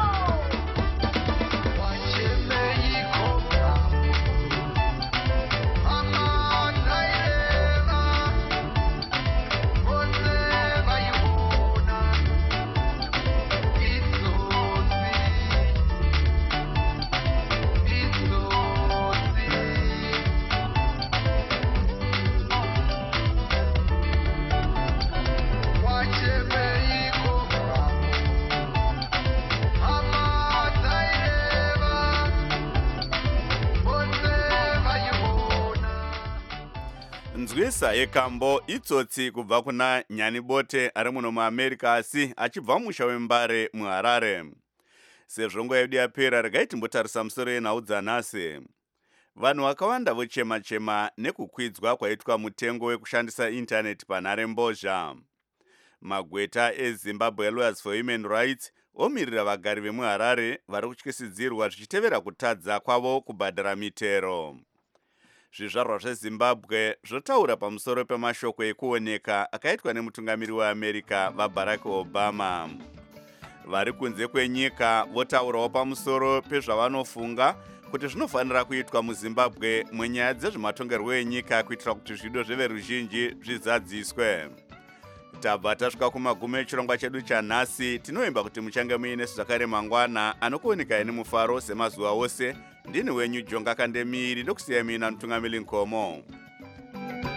Nzwisa yekambo itsotsi kubva kuna Nyanibote ari muno muAmerica asi achibva musha wembare muHarare. Sezvo nguva yedu yapera, regai timbotarisa musoro yenhau dzanhasi. Vanhu vakawanda vochema-chema nekukwidzwa kwaitwa mutengo wekushandisa intaneti panhare mbozha. Magweta eZimbabwe Lawyers for Human Rights omirira vagari vemuHarare vari kutyisidzirwa zvichitevera kutadza kwavo kubhadhara mitero. Zvizvarwa zveZimbabwe zvotaura pamusoro pemashoko ekuoneka akaitwa nemutungamiri weAmerica vaBarack Obama. Vari kunze kwenyika votaurawo pamusoro pezvavanofunga kuti zvinofanira kuitwa muZimbabwe munyaya dzezvematongerwo enyika kuitira kuti zvido zveveruzhinji zvizadziswe. Tabva tasvika kumagumo echirongwa chedu chanhasi. Tinoimba kuti muchange muine zvakare mangwana anokuoneka nemufaro semazuva ose. Ndini wenyu Jonga Kandemiri ndokusiyai mina mutungamiri Nkomo.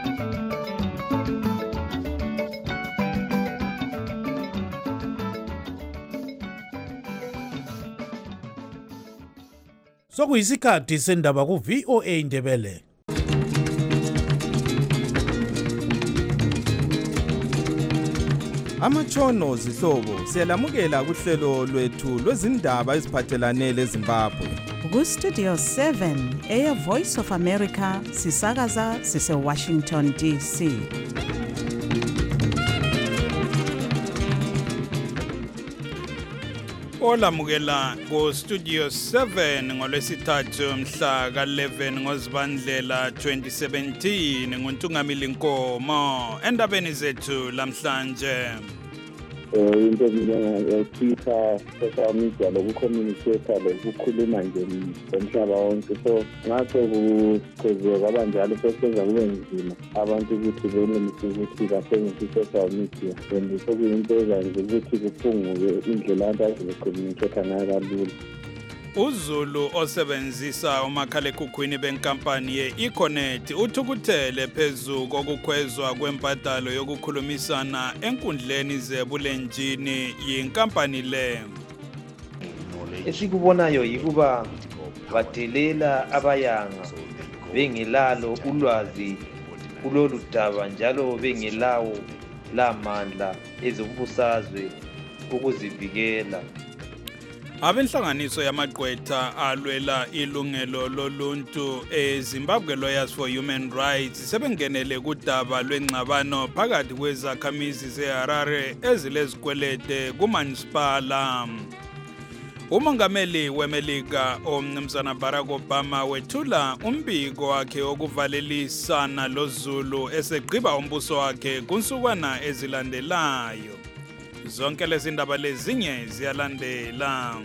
Sokuyisikhathi sendaba ku V O A Ndebele. Amatshono zihlobo siyalamukela kuhlelo lwethu lwezindaba eziphathelane leZimbabwe. Ku Studio seven, Air Voice of America, sisakaza sise Washington D C. Olamukela ku Studio seven ngolwesithathu mhla ka eleven ngoZibandlela twenty seventeen nguNtungamili Nkomo endabeni zethu lamhlanje. into njengeTwitter, social media lokucommunicate lokukhuluma nje ngomhlaba wonke, so ngathi kukhozeka kwabanjalo sosenza kube nzima abantu ukuthi benelise ukuthi basebenzise social media, and sokuyinto ezanje ukuthi kuphunguke indlela abantu azokucommunicate ngayo kalula. uZulu osebenzisa umakhalekhukhwini benkampani ye-Econet uthukuthele phezu kokukhwezwa kwempatalo yokukhulumisana enkundleni zebulenjini yinkampani le. Esikubonayo yikuba badelela abayanga bengelalo ulwazi kulolu daba njalo bengelawo lamandla ezombusazwe ukuzivikela. Abenhlanganiso yamagqwetha alwela ilungelo loluntu eZimbabwe Lawyers for Human Rights sebengenele kudaba lwengxabano phakathi kwezakhamizi zeHarare ezilezikwelede kumanisipala. Umongameli weMelika omnumzana Barack Obama wethula umbiko wakhe okuvalelisana loZulu esegqiba umbuso wakhe kunsukwana ezilandelayo. Zonke lezi ndaba lezinye ziyalandela.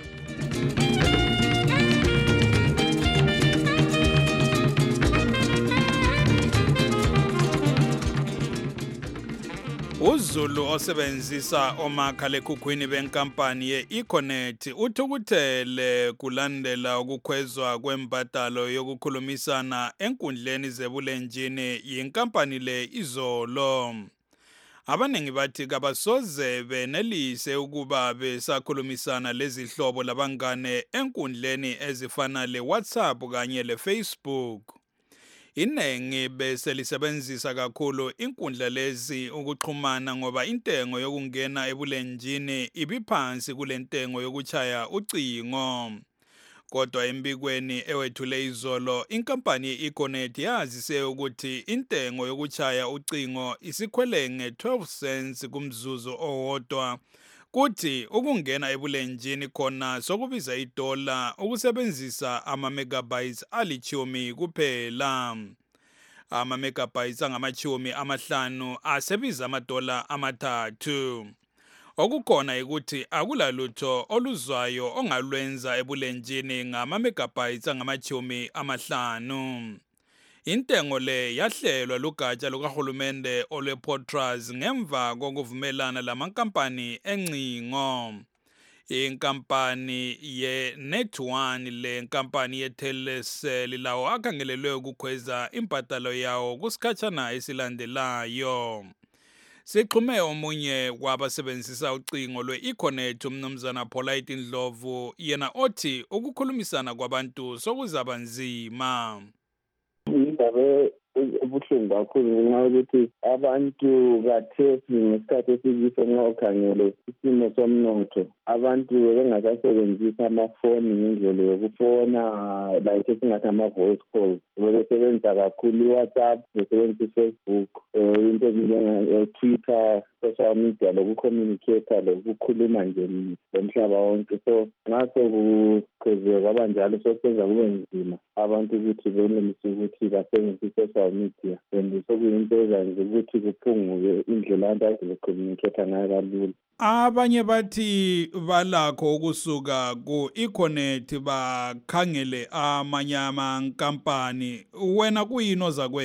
uZulu osebenzisa omakhalekhukhwini benkampani ye-Econet uthukuthele kulandela ukukhwezwa kwempatalo yokukhulumisana enkundleni zebulenjini yinkampani le izolo. Abaningi bathi kabasoze benelise ukuba besakhulumisana lezihlobo labangane enkundleni ezifana le-WhatsApp kanye le-Facebook. Inengi bese lisebenzisa kakhulu inkundla lezi ukuxhumana ngoba intengo yokungena ebulenjini ibiphansi kulentengo yokuchaya ucingo. Kodwa embikweni ewethule izolo inkampani ye-Econet yazise ukuthi intengo yokuchaya ucingo isikhwele nge-twelve cents kumzuzu owodwa, kuthi ukungena ebulenjini khona sokubiza idola ukusebenzisa ama-megabytes alichumi kuphela. Ama-megabytes angamachumi amahlanu asebiza amadola amathathu. Okukhona ukuthi akulalutho oluzwayo ongalwenza ebulenjini ngama-megabytes angamachumi amahlanu. Intengo le yahlelwa lugatsha lukahulumende olwe-Potras ngemva kokuvumelana lamankampani encingo. Inkampani ye-Net one le nkampani ye-Telecel lawo akhangelelwe ukukhweza impatalo yawo kusikhatshana esilandelayo. Sixhume omunye wabasebenzisa ucingo lwe-Econet umnumzana Polite Ndlovu yena othi ukukhulumisana kwabantu sokuzaba nzima. Indaba ebuhlungu kakhulu ngenxa yokuthi abantu kathesi ngesikhathi esikiso nxa ukhangele isimo somnotho, abantu bengasasebenzisa amafoni ngendlela yokufona like esingathi ama-voice calls, besebenzisa kakhulu i-WhatsApp, besebenzisa i-Facebook, into njenge-Twitter, social media lokucommunicate lokukhuluma nje ngomhlaba wonke. So ngaso kukhozeka kwabanjalo sosenza kube nzima abantu ukuthi benelise ukuthi basebenzise social media, and sokuyinto ezanje ukuthi kuphunguke indlela abantu azokucommunicate ngayo kalula. Abanye bathi balakho ukusuka ku-Econet bakhangele amanye amankampani, wena kuyini ozakwenza?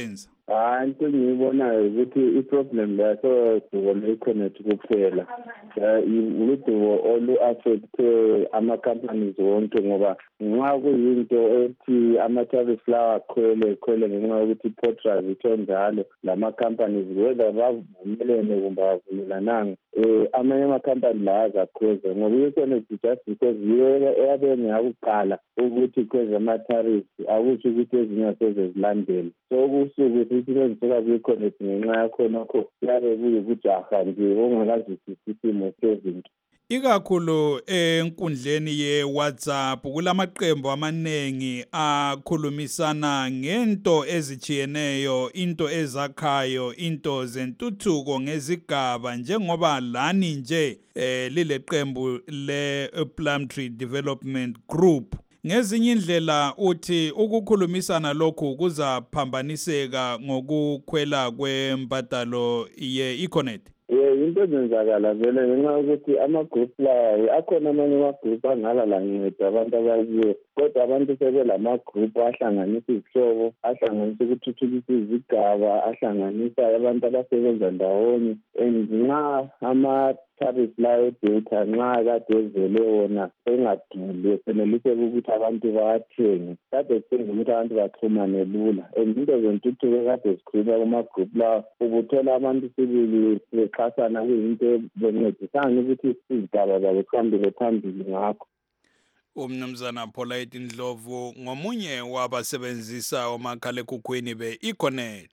hayi into engiyibonayo ukuthi i-problem laso dubo le-econet kuphela udubo olu-affecte ama-companies wonke ngoba nxa kuyinto ethi ama-tariff lawa akhwele khwele ngenxa yokuthi i-potras itho njalo lama-companies whether bavumelene kumbe bavumelananga um amanye ama-company la azakhweza ngoba i-econet just because yiyo eyabe ngeyakuqala ukuthi khweza ama-tariff akusho ukuthi ezinye aseze zilandele so kusuke sisebenziseka kwi-econet ngenxa yakhonakho yabe kuyikujaha nje ongakazwisisi isimo sezinto. Ikakhulu enkundleni ye-WhatsApp kulamaqembu amaningi akhulumisana ngento ezichiyeneyo, into ezakhayo, into zentuthuko ngezigaba njengoba lani nje eh, lile qembu le Plumtree Development Group. Ngezinye indlela uthi ukukhulumisana lokhu kuzaphambaniseka ngokukhwela kwembadalo ye-Econet. Eh into ezenzakala vele ngenxa yokuthi ama-group lawa akhona amanye ama-group angala lanceda abantu abaziyo kodwa abantu sebelama-group ahlanganisa izihlobo ahlanganisa ukuthuthukisa izigaba ahlanganisa abantu abasebenza ndawonye and nxa ama-tariff layo edata nxa kade evele wona engaduli eseneliseka ukuthi abantu bawathenge kade kusenza ukuthi abantu baxhumane lula and into zentuthuko kade zikhulunywa kuma-group lawa ubuthola abantu sibili bexhasana kuyinto bencedisana ukuthi izigaba zabo zihambele phambili ngakho. Umnumzana Polite Ndlovu ngomunye wabasebenzisa omakhalekhukhwini be-Econet.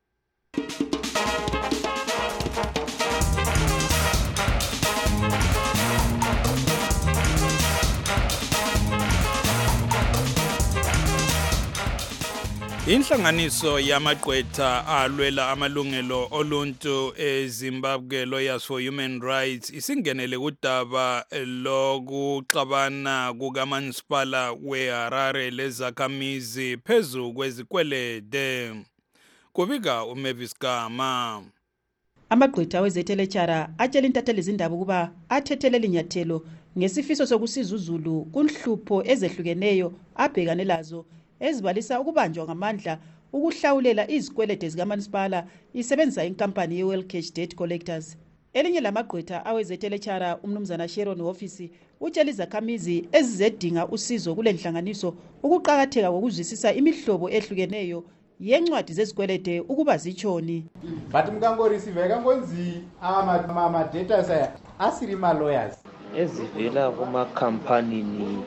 Inhlanganiso yamagqwetha alwela amalungelo oluntu eZimbabwe Lawyers for Human Rights isingenele kudaba lokuxabana kukamasipala weHarare lezakhamizi phezu kwezikwelede. Kubika uMavis Gama. Amagqwetha wezethelechara atshela intatheli zindaba ukuba athethelela inyathelo ngesifiso sokusiza uZulu kunhlupho ezehlukeneyo abhekane lazo ezibalisa ukubanjwa ngamandla ukuhlawulela izikwelede zikamasipala isebenzisa inkampani ye-Well Cash Debt Collectors. Elinye lamagqwetha awezethelechara umnumzana Sharon Office utshela izakhamizi ezizedinga usizo kule nhlanganiso ukuqakatheka kokuzwisisa imihlobo ehlukeneyo yencwadi zezikwelede ukuba zichoni. But mkangoreceive kangonzi ama data saya asiri ma lawyers ezivela kumakhampanini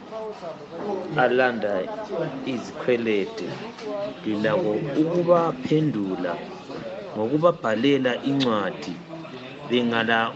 alanda izikwelede linako ukubaphendula ngokubabhalela incwadi bengala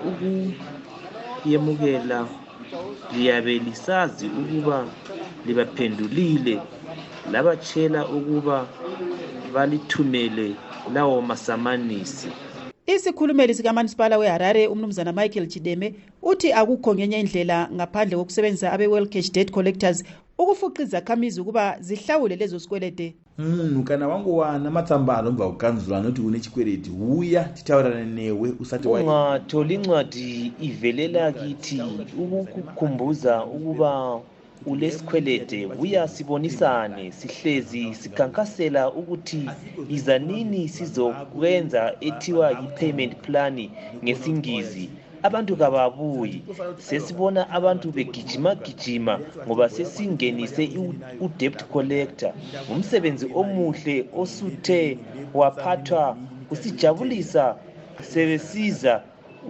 ukuyemukela liyabe lisazi ukuba libaphendulile labatshela ukuba balithumele lawo masamanisi. Isikhulumeli sikamasipala weHarare umnumzana Michael Chideme uthi akukho ngenye indlela ngaphandle kokusebenzisa abe-Well Cash Debt Collectors ukufuqa izakhamizi ukuba zihlawule lezo sikwelede. Munhu kana wangowana matsamba anobva kukanzura anoti une chikweleti uya titaurane newe usati ungatholi incwadi ivelela kithi ukukukhumbuza ukuba ulesikwelede buya sibonisane sihlezi sikhankasela ukuthi izanini sizokwenza ethiwa i-payment plan ngesingizi. Abantu kababuyi sesibona abantu begijima gijima ngoba sesingenise u-debt collector umsebenzi omuhle osuthe waphathwa usijabulisa sebesiza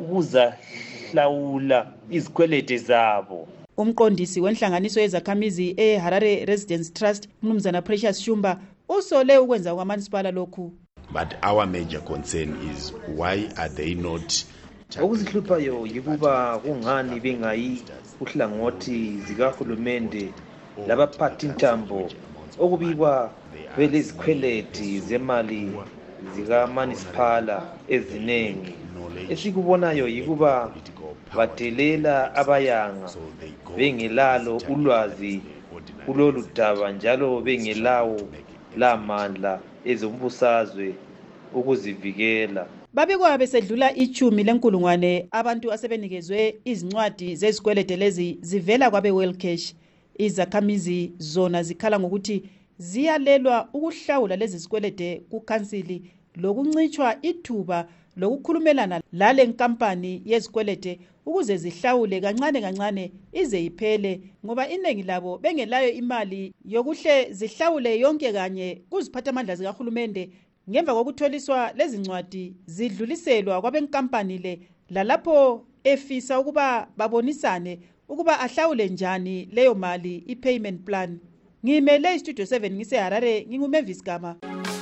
ukuzahlawula izikwelede zabo. Umqondisi wenhlanganiso yezakhamizi eHarare Residence Trust umnumzana Precious Shumba usole ukwenza kwamasipala lokhu. But our major concern is why are they not okuzihluphayo yikuba kungani bengayi uhlangothi zikahulumende labaphathi intambo okubikwa belezikweleti zemali zikamunisipala ezinengi. Esikubonayo yikuba badelela abayanga bengelalo ulwazi kulolu daba njalo bengelawo lamandla ezombusazwe ukuzivikela. Babikwa besedlula ichumi lenkulungwane abantu asebenikezwe izincwadi zezikwelede lezi zivela kwabe-Well Cash. Izakhamizi zona zikhala ngokuthi ziyalelwa ukuhlawula lezi zikwelede kukhansili lokuncitshwa ithuba lokukhulumelana lale nkampani yezikwelete ukuze zihlawule kancane kancane ize iphele, ngoba iningi labo bengelayo imali yokuhle zihlawule yonke kanye kuziphathamandla zikahulumende ngemva kokutholiswa lezi ncwadi zidluliselwa kwabenkampani le, lalapho efisa ukuba babonisane ukuba ahlawule njani leyo mali i-payment plan. Ngimele istudio seven ngiseharare, nginguMavis Gama.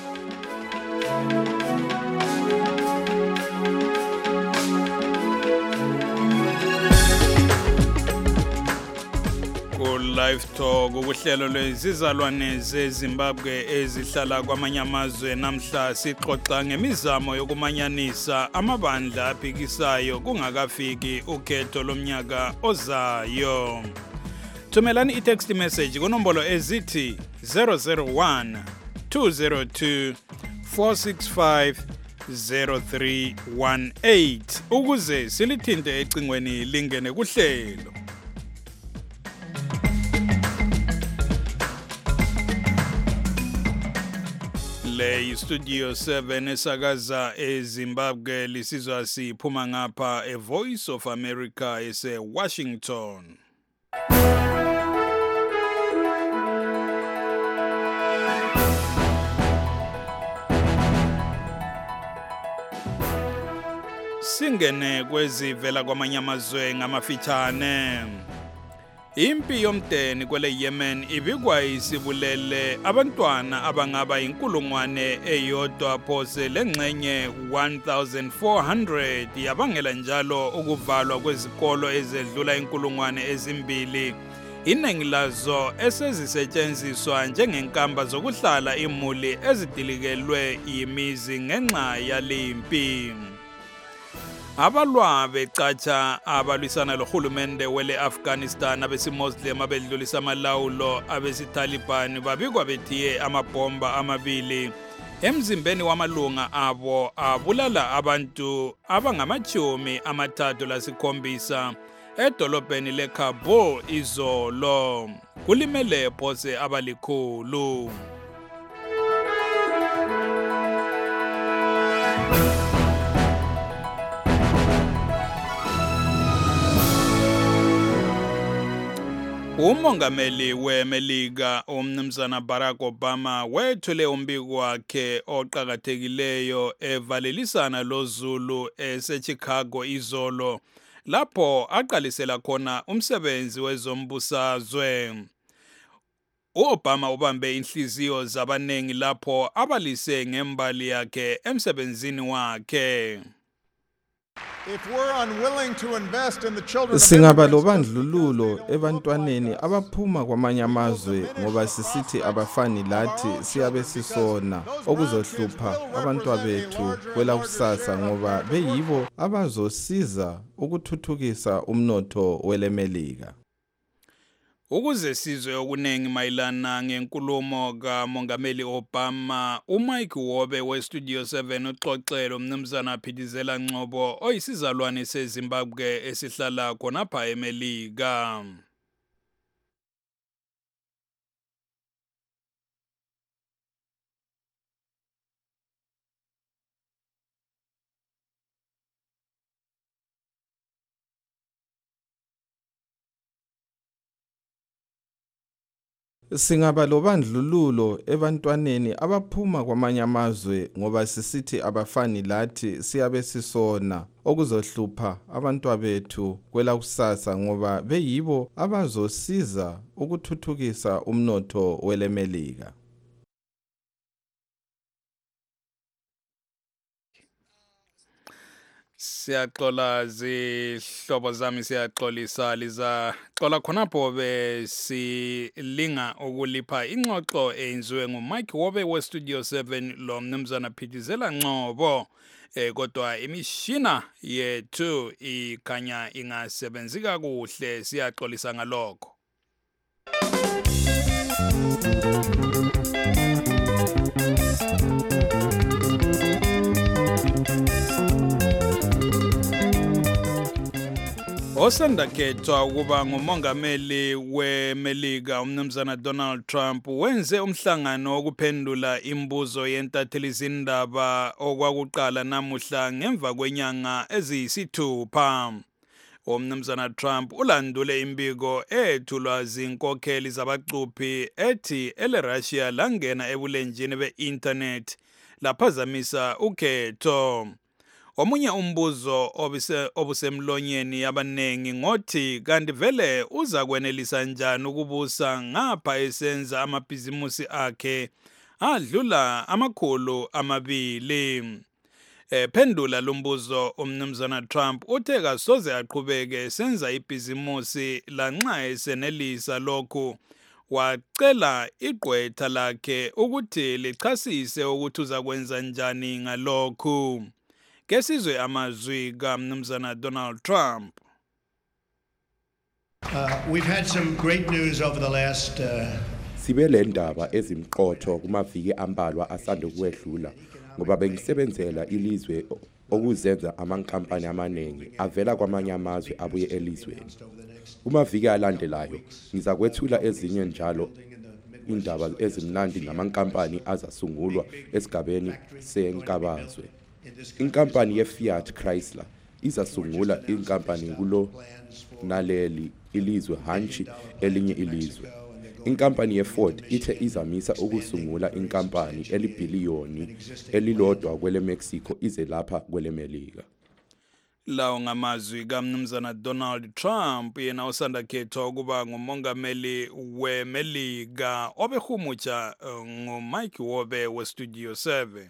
Live Talk ukuhlelo lwezizalwane zeZimbabwe ezihlala kwamanye amazwe. Namhla sixoxa ngemizamo yokumanyanisa amabandla aphikisayo kungakafiki ukhetho lomnyaka ozayo. Thumelani i-text message kunombolo ezithi zero zero one two zero two four six five zero three one eight ukuze silithinte ecingweni lingene kuhlelo. Le Studio seven esakaza eZimbabwe lisizwa siphuma ngapha e Voice of America ese Washington. Singene kwezivela kwamanye amazwe ngamafitshane. Impi yomdeni kwele Yemen ibikwa isibulele abantwana abangaba inkulungwane eyodwa phose lengxenye one thousand four hundred yabangela njalo ukuvalwa kwezikolo ezedlula inkulungwane ezimbili, iningi lazo esezisetshenziswa njengenkamba zokuhlala imuli ezidilikelwe yimizi ngenxa yalimpi. Abalwa becatsha abalwisana lohulumende wele Afghanistan abesimuslim abedlulisa amalawulo abesitaliban babikwa bethiye amabhomba amabili emzimbeni wamalunga abo abulala abantu abangamachumi amathathu lasikhombisa edolobheni leKabul izolo, kulimele phose abalikhulu. Umongameli weMelika umnumzana Barack Obama wethule umbiko wakhe oqhakathekileyo evalelisana loZulu eseChicago izolo, lapho aqalisela khona umsebenzi wezombusazwe. U-Obama ubambe inhliziyo zabanengi lapho abalise ngembali yakhe emsebenzini wakhe. Singaba lobandlululo ebantwaneni abaphuma kwamanye amazwe ngoba sisithi abafani lathi siyabe sisona okuzohlupha abantwa bethu kwelakusasa ngoba beyibo abazosiza ukuthuthukisa umnotho weleMelika. Ukuze sizwe okunengi mayilana ngenkulumo kaMongameli Obama, uMike Wobe weStudio seven uxoxela umnumzana Phithizela Ngcobo oyisizalwane seZimbabwe esihlala khonapha eMelika. Singaba lobandlululo ebantwaneni abaphuma kwamanye amazwe ngoba sisithi abafani lathi siyabe sisona okuzohlupha abantwa bethu kwelakusasa ngoba beyibo abazosiza ukuthuthukisa umnotho weleMelika. Siyaxola zihlobo zami, siyaxolisa liza xola khonapho be silinga ukulipha ingxoxo eyenziwe nguMike Wobe weStudio seven lo mnumzana Phithizela Ngcobo, eh kodwa imishina yethu ikhanya ingasebenzi kakuhle, siyaxolisa ngalokho. Osandakhethwa ukuba ngumongameli weMelika umnumzana Donald Trump wenze umhlangano wokuphendula imibuzo yentathelizindaba okwakuqala namuhla ngemva kwenyanga eziyisithupha. Umnumzana Trump ulandule imbiko ethulwa zinkokheli zabacuphi ethi ele Russia langena ebulenjini be-internet laphazamisa ukhetho. Omunye umbuzo obusemlonyeni yabanengi ngothi kanti vele uza kwenelisa njani ukubusa ngapha esenza amabhizimusi akhe adlula amakhulu amabili. Ephendula lumbuzo umnumzana Trump uthe kasoze aqhubeke esenza ibhizimusi lanxa esenelisa lokhu. Wacela igqwetha lakhe ukuthi lichasise ukuthi uza kwenza njani ngalokhu. Kesizwe amazwi kaMnumzana Donald Trump. Uh, we've had some great news over the last uh, Sibe le ndaba ezimqotho kumaviki ambalwa asanda kwedlula ngoba bengisebenzela ilizwe okuzenza amankampani amaningi avela kwamanye amazwe abuye elizweni. Kumaviki alandelayo ngizakwethula ezinye njalo indaba ezimnandi ngamankampani azasungulwa esigabeni senkabazwe. Inkampani ye-Fiat Chrysler izasungula inkampani kulo naleli ilizwe hantshi elinye ilizwe. Inkampani ye-Ford ithe izamisa ukusungula inkampani elibhiliyoni elilodwa kwele Mexico ize lapha kwele Melika. Lawo ngamazwi kaMnumzana Donald Trump yena osandakhethwa ukuba ngumongameli weMelika obehumutsha uh, nguMike Wobe weStudio seven.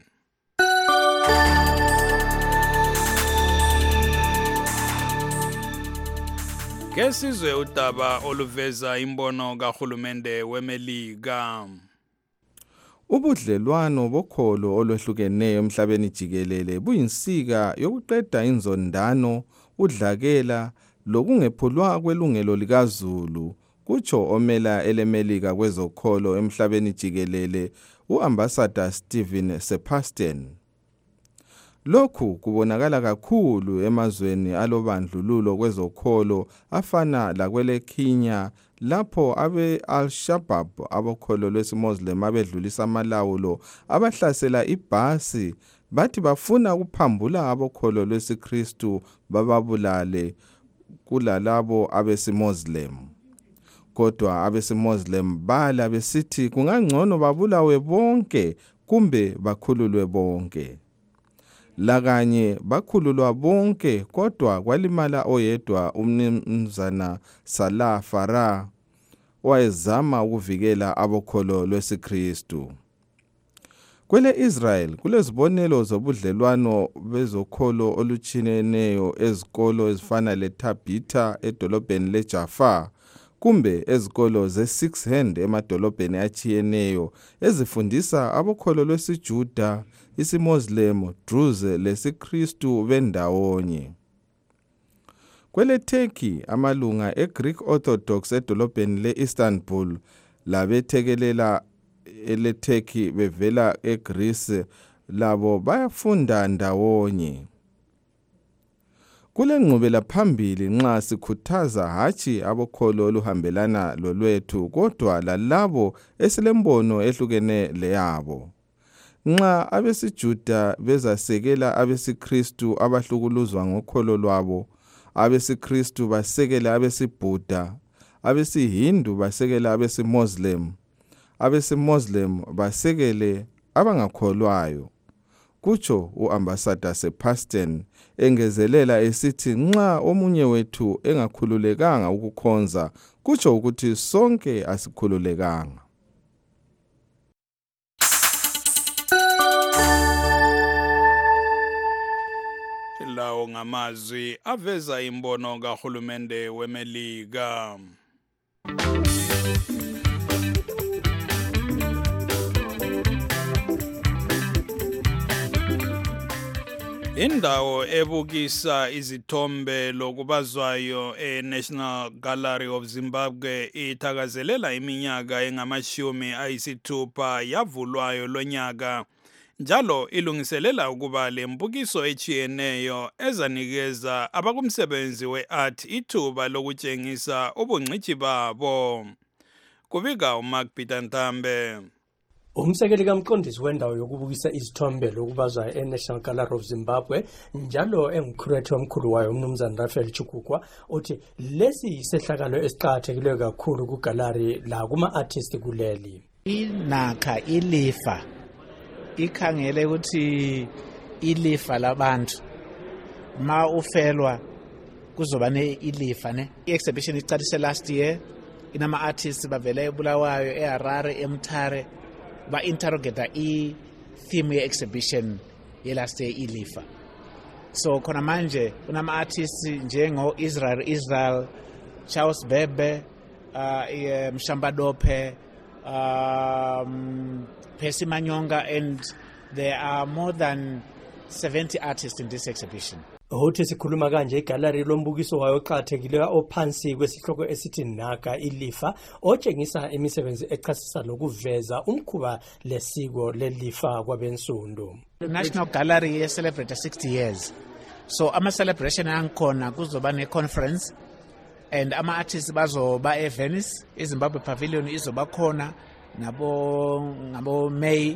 Kesizwe udaba oluveza imbono kahulumende weMelika. Ubudlelwano bokholo olwehlukeneyo emhlabeni jikelele buyinsika yokuqeda inzondano, udlakela lokungephulwa kwelungelo likaZulu, kutsho omela eleMelika kwezokholo emhlabeni jikelele uAmbassador Stephen Sebastian. Lokhu kubonakala kakhulu emazweni alobandlululo kwezokholo afana lakwele Kenya lapho abe Al-Shabaab abokholo lwesiMuslim abedlulisa amalawulo abahlasela ibhasi bathi bafuna ukuphambula abokholo lwesiKristu bababulale kulalabo abesiMuslim. Kodwa abesiMuslim bala besithi kungangcono babulawe bonke kumbe bakhululwe bonke. Lakanye bakhululwa bonke kodwa kwalimala oyedwa umnumzana Salah Farah wayezama ukuvikela abokholo lwesiKristu. Kwele Israel kulezibonelo zobudlelwano bezokholo oluchineneyo ezikolo ezifana leTabitha edolobheni leJaffa kumbe ezikolo ze-Six Hand emadolobheni achiyeneyo ezifundisa abokholo lwesiJuda, isiMuslim, Druze lesiKristu bendawonye. Kwele Turkey amalunga eGreek Orthodox edolobheni le-Istanbul labethekelela ele Turkey bevela eGreece labo bayafunda ndawonye. Kule ngqubela phambili nxa sikhuthaza hatshi abokholo oluhambelana lolwethu kodwa lalabo esilembono ehlukene leyabo. Nxa abesiJuda bezasekela abesiKristu abahlukuluzwa ngokholo lwabo, abesiKristu basekela abesiBuddha, abesiHindu basekela abesiMuslim, abesiMuslim basekele abangakholwayo. Kutsho uAmbassador Sebastian engezelela esithi nxa omunye wethu engakhululekanga ukukhonza kutsho ukuthi sonke asikhululekanga. Lawo ngamazwi aveza imbono kahulumende weMelika. Indawo ebukisa izithombe lokubazwayo eNational Gallery of Zimbabwe ithakazelela iminyaka engamashumi ayisithupha yavulwayo lonyaka njalo ilungiselela ukuba lembukiso echiyeneyo ezanikeza abakumsebenzi we-art ithuba lokutshengisa ubungcitshi babo. Kubika uMark Peter Ntambe. Umsekeli kamqondisi wendawo yokubukisa izithombe lokubazwa e-National Gallery of Zimbabwe njalo engumcurator omkhulu wayo umnumzana Raphael Chukukwa uthi lesi yisehlakalo esiqhakathekileyo kakhulu kugallery la kuma-artist kuleli. Inakha ilifa ikhangele ukuthi ilifa labantu ma ufelwa kuzoba ne ilifa ne. I-exhibition iqalise last year, inama artists bavela eBulawayo, eHarare, eMtare ba interrogate i theme ye exhibition ye last year ilifa. So khona manje kunama artists njengo Israel Israel, Charles Bebe, uh, Mshamba Dope, um, Percy Manyonga, and there are more than seventy artists in this exhibition. Hothi sikhuluma kanje igallery lombukiso wayo oqhathekile ophansi kwesihloko esithi naka ilifa otshengisa imisebenzi echasisa lokuveza umkhuba lesiko lelifa kwabensundu. The National Gallery celebrate sixty years. So ama celebration angikhona kuzoba ne conference and ama artists bazoba e Venice, iZimbabwe Pavilion izoba khona nabo ngabo May.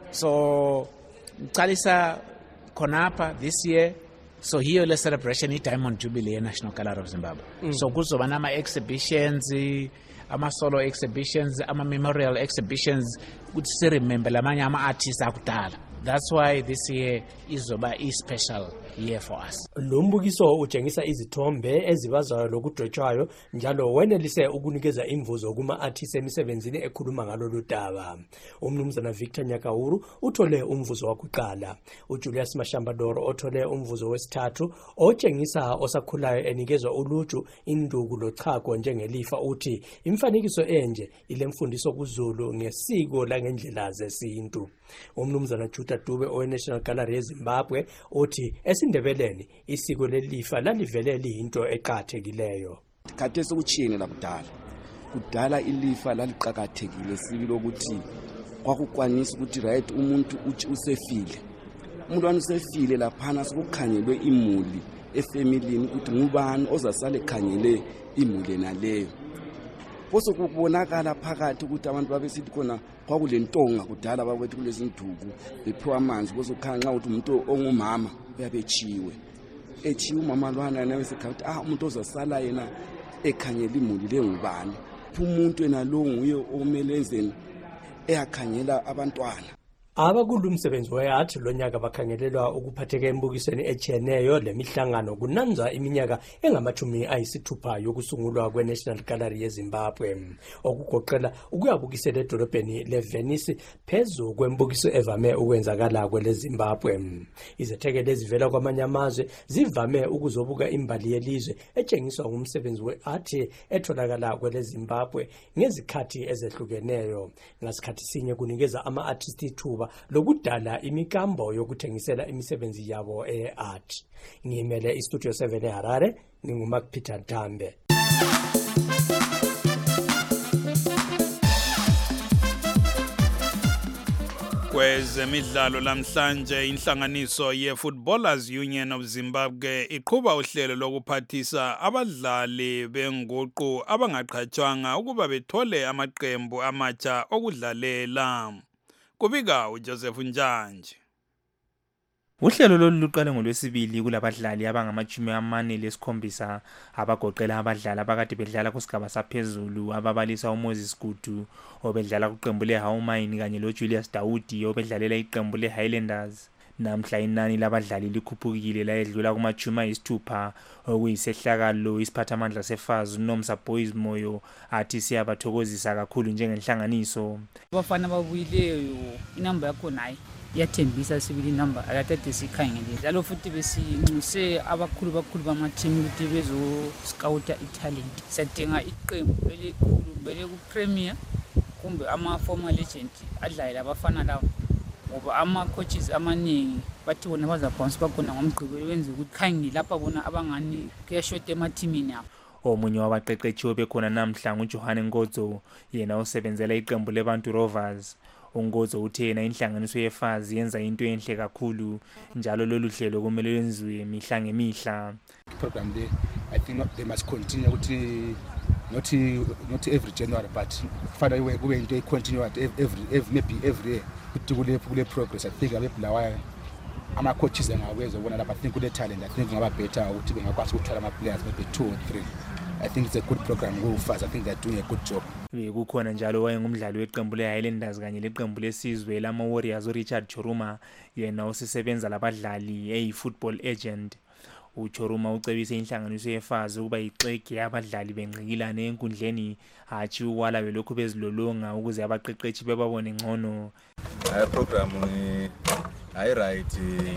So ngicalisa khonapha this year. So here le celebration i-Diamond Jubilee e-National Gallery of Zimbabwe. Mm. So kuzoba nama-exhibitions, ama-solo exhibitions, ama-memorial exhibitions, ukuthi si-remember lamanye ama-artists akudala. That's why this year izoba i-special year for us. Lo mbukiso utshengisa izithombe ezibazayo lokudwetshwayo njalo wenelise ukunikeza imvuzo kuma-artists emisebenzini ekhuluma ngalolu daba. Umnumzana Victor Nyakawuru uthole umvuzo wakuqala. uJulius Mashambadoro othole umvuzo wesithathu otshengisa osakhulayo enikezwa uluju induku lochago njengelifa uthi imfanekiso enje ilemfundiso kuZulu ngesiko langendlela zesintu. Umnumzana Juda Dube owe-National Gallery eZimbabwe uthi esindebeleni isiko lelifa lalivele liyinto eqhathekileyo. Khathesi kuchiyene lakudala. Kudala ilifa laliqhakathekile sibilo ukuthi kwakukwanisa ukuthi right umuntu uthi usefile. Umuntu wanu usefile laphana sokukhangelwe imuli efamilini ukuthi ngubani ozasale khangele imuli naleyo. Bose kubonakala phakathi ukuthi abantu babesithi khona kwakulentonga kudala babethi kulezinduku bephiwa amanzi bosokhanxa ukuthi umuntu ongumama uyabechiwe echiwe umama lwana nawe sekhathi ah umuntu ozasala yena ekhanyela imuli lengubani umuntu ena lo nguye omele enzeni eyakhanyela abantwana. Abakulu umsebenzi we-art lonyaka bakhangelelwa ukuphatheka embukisweni echiyeneyo lemihlangano kunanza iminyaka engamachumi ayisithupha yokusungulwa kwe-National Gallery yeZimbabwe okugoqela ukuyabukisela edolobheni leVenice phezu kwembukiso evame ukwenzakala kweleZimbabwe. Izethekeli ezivela kwamanye amazwe zivame ukuzobuka imbali yelizwe etshengiswa ngumsebenzi we-art etholakala kweleZimbabwe ngezikhathi ezehlukeneyo. Ngasikhathi sinye kunikeza ama-artist ithuba lokudala imikambo yokuthengisela imisebenzi yabo e-art. Ngimele iStudio seven eHarare, nginguMark Peter Ntambe. Kwezemidlalo lamhlanje inhlanganiso ye-Footballers Union of Zimbabwe iqhuba uhlelo lokuphathisa abadlali benguqu abangaqhatshwanga ukuba bethole amaqembu amatsha okudlalela. Kubika uJoseph Njanje. Uhlelo lolu luqale ngolwesibili kulabadlali abangamachumi amane lesikhombisa abagoqela abadlali abakade bedlala kusigaba saphezulu ababalisa uMoses Gudu obedlala kuqembu leHawumine kanye loJulius Daudi obedlalela iqembu leHighlanders. Namhla inani labadlali likhuphukile layedlula kumachumi ayisithupha okuyisehlakalo isiphathamandla sefazi uNomsa Boys Moyo athi siyabathokozisa kakhulu njengenhlanganiso. Abafana babuyileyo inamba yakho nayi yathembisa sibili inamba akathathe sikhangele njalo futhi besinxuse abakhulu bakhulu bama-team ukuthi bezo scouta italent. Sadinga iqembu elikhulu bele ku-Premier kumbe ama-former legend adlale abafana lawo ngoba ama-coaches amaningi bathi bona bazabhounce bakhona ngomgqibelo wenza ukuthi khangi lapha bona abangani kuyashota emathimini abo. Omunye wabaqeqetshiwe bekhona namhla nguJohane Ngodzo yena osebenzela iqembu leBantu Rovers uNgozo uthena inhlanganiso yefazi yenza into enhle kakhulu njalo lolu hlelo kumele lenziwe mihla ngemihla. Program le I think not, they must continue ukuthi not not every January but kufanele kube into continue at every every maybe every year ukuthi kule kule progress I think abebulawayo ama coaches angaweza ubona lapha I think kule talent I think ngaba better ukuthi bengakwazi ukuthola ama players maybe two or three. I think it's a good program go fast. I think they're doing a good job. Bekukhona njalo wayengumdlali weqembu leHighlanders kanye leqembu lesizwe lama Warriors uRichard Choruma yena usisebenza labadlali eyi-football agent. uChoruma ucebise inhlanganiso yefazi ukuba ixege abadlali bengqikilane enkundleni hathi ukwala belokhu bezilolonga ukuze abaqeqeshi bebabone ngcono. I program I right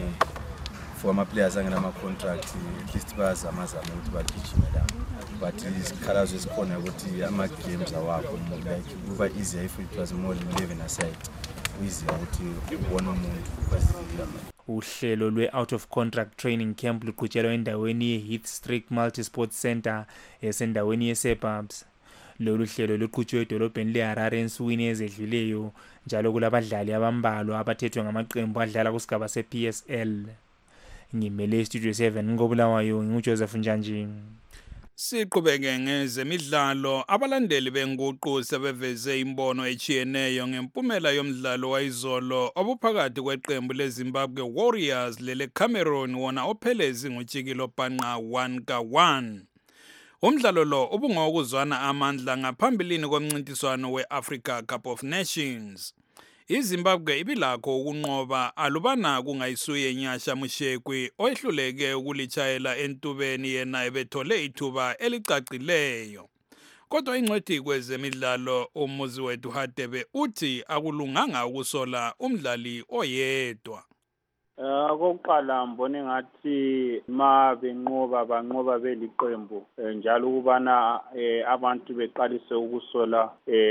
for ama players angena ama contract at least bazamazama ukuthi bagijime la. But isikhalazo esikhona ukuthi ama games awakho like kuba easy if it was more living aside. Easy ukuthi ubone umuntu kwaziyama. Uhlelo lwe-out of contract training camp luqhutshelwa endaweni ye-Heath Street Multi-Sport Center esendaweni ye-Suburbs. Lolu hlelo luqhutshwe edolobheni le-Harare ensukwini ezedluleyo njalo kulabadlali abambalwa abathethwe ngamaqembu adlala kusigaba se-P S L. Ngimele Studio seven ngobulawayo nguJoseph Njanji. Siqhubeke ngezemidlalo abalandeli benguqu sebeveze imbono echiyeneyo ngempumela yomdlalo wayizolo obuphakathi kweqembu leZimbabwe Warriors lele Cameroon wona ophelezi ngojikilo bhanqa one ka one. Umdlalo lo ubungokuzwana amandla ngaphambilini komncintiswano weAfrica Cup of Nations. iZimbabwe ibilakho ukunqoba alubana kungayisuye Nyasha Mushekwi oyihluleke ukulichayela entubeni yena ebethole ithuba elicacileyo. Kodwa ingcwethi kwezemidlalo umuzi wethu Hadebe uthi akulunganga ukusola umdlali oyedwa. Eh kokuqala mbone ngathi ma benqoba banqoba beliqembu njalo ukubana abantu beqalise ukusola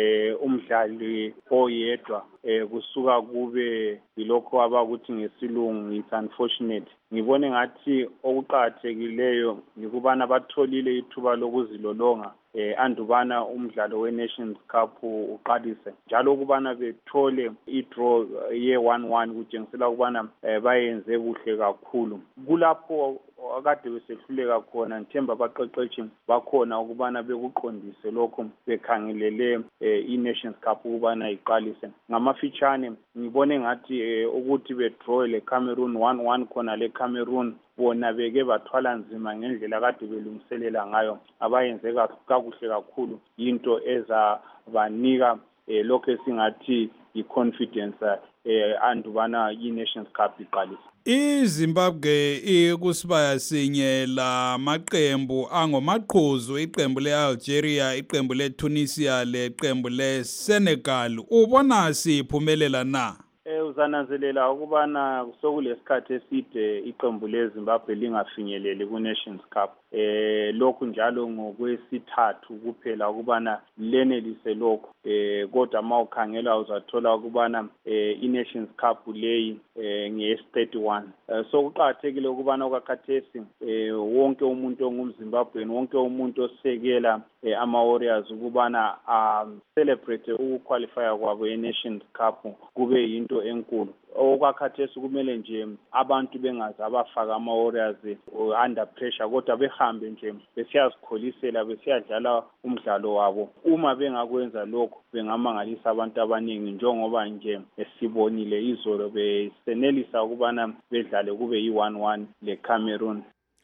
umdlali oyedwa kusuka kube yilokho abakuthi ngesilungu it's unfortunate. Ngibone ngathi okuqhakathekileyo ngikubana batholile ithuba lokuzilolonga eh andubana umdlalo weNations Cup uqalise njalo ukubana bethole idraw ye one one kujengisela ukubana bayenze kuhle kakhulu. Kulapho akade besehluleka khona ngithemba abaqeqeshi bakhona ukubana bekuqondise lokho bekhangelele iNations Cup ukubana iqalise. Ngamafitshane ngibone ngathi ukuthi bedraw le Cameroon one one khona le Cameroon bona beke bathwala nzima ngendlela kade belungiselela ngayo abayenze kakuhle kakhulu into eza banika lokho esingathi iconfidence andubana iNations Cup iqalise. iZimbabwe ikusibaya sinye la maqembu angomaqhuzu iqembu leAlgeria iqembu leTunisia leqembu leSenegal ubona siphumelela na? Eh uzananzelela ukubana sokulesikhathi eside iqembu leZimbabwe lingafinyeleli kuNations Cup. Eh lokhu njalo ngokwesithathu kuphela ukubana lenelise lokho. Eh kodwa mawukhangela uzathola ukubana iNations Cup leyi nge thirty-one. So kuqhakathekile ukubana kwakhathesi wonke umuntu ongumZimbabwe wonke umuntu osekela ama Warriors ukubana celebrate ukuqualify kwabo eNations Cup kube yinto enkulu. Okwakhathesi kumele nje abantu bengazi abafaka ama Warriors under pressure kodwa behambe nje besiyazikholisela besiyadlala umdlalo wabo. Uma bengakwenza lokho bengamangalisa abantu abaningi njengoba nje esibonile izolo besenelisa ukubana bedlale kube yi one one le Cameroon.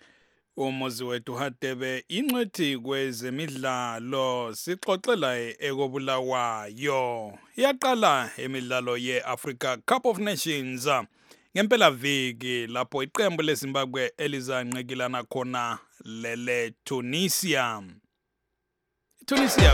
Umuzi wethu Hadebe ingcwethi kwezemidlalo sixoxela ekobulawayo yaqala emidlalo yeAfrica Cup of Nations ngempela viki lapho iqembu leZimbabwe elizanqekilana khona lele Tunisia. Tunisia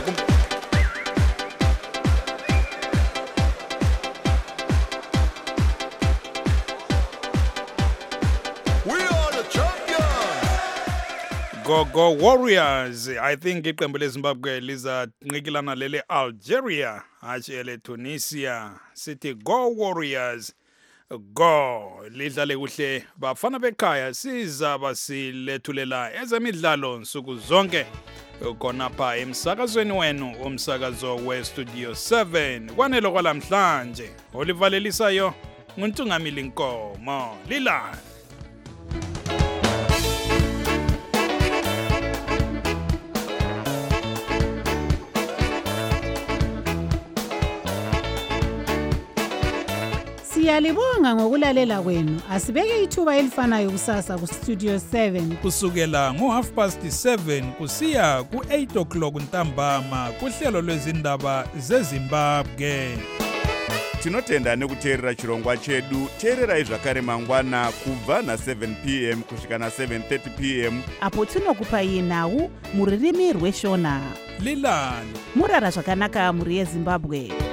Go Go Warriors. I think iqembu leZimbabwe lizanqikilana lele Algeria hathi ele Tunisia. Sithi Go Warriors. go lidlale kuhle bafana bekhaya siza basilethulela ezemidlalo nsuku zonke khona pha emsakazweni wenu umsakazo we-studio seven kwanelo kwalamhlanje olivalelisayo nguNtungamili Nkomo lilani. Siyalibonga ngokulalela kwenu. Asibeke ithuba elifanayo kusasa ku Studio seven kusukela ngo half past seven kusiya ku eight o'clock ntambama kuhlelo lwezindaba zeZimbabwe. Tinotenda nekuteerera chirongwa chedu. Teererai zvakare mangwana kubva na seven p m kusvika na seven thirty p m apo tinokupa nhau muririmi rweshona lilani murara zvakanaka muri yeZimbabwe.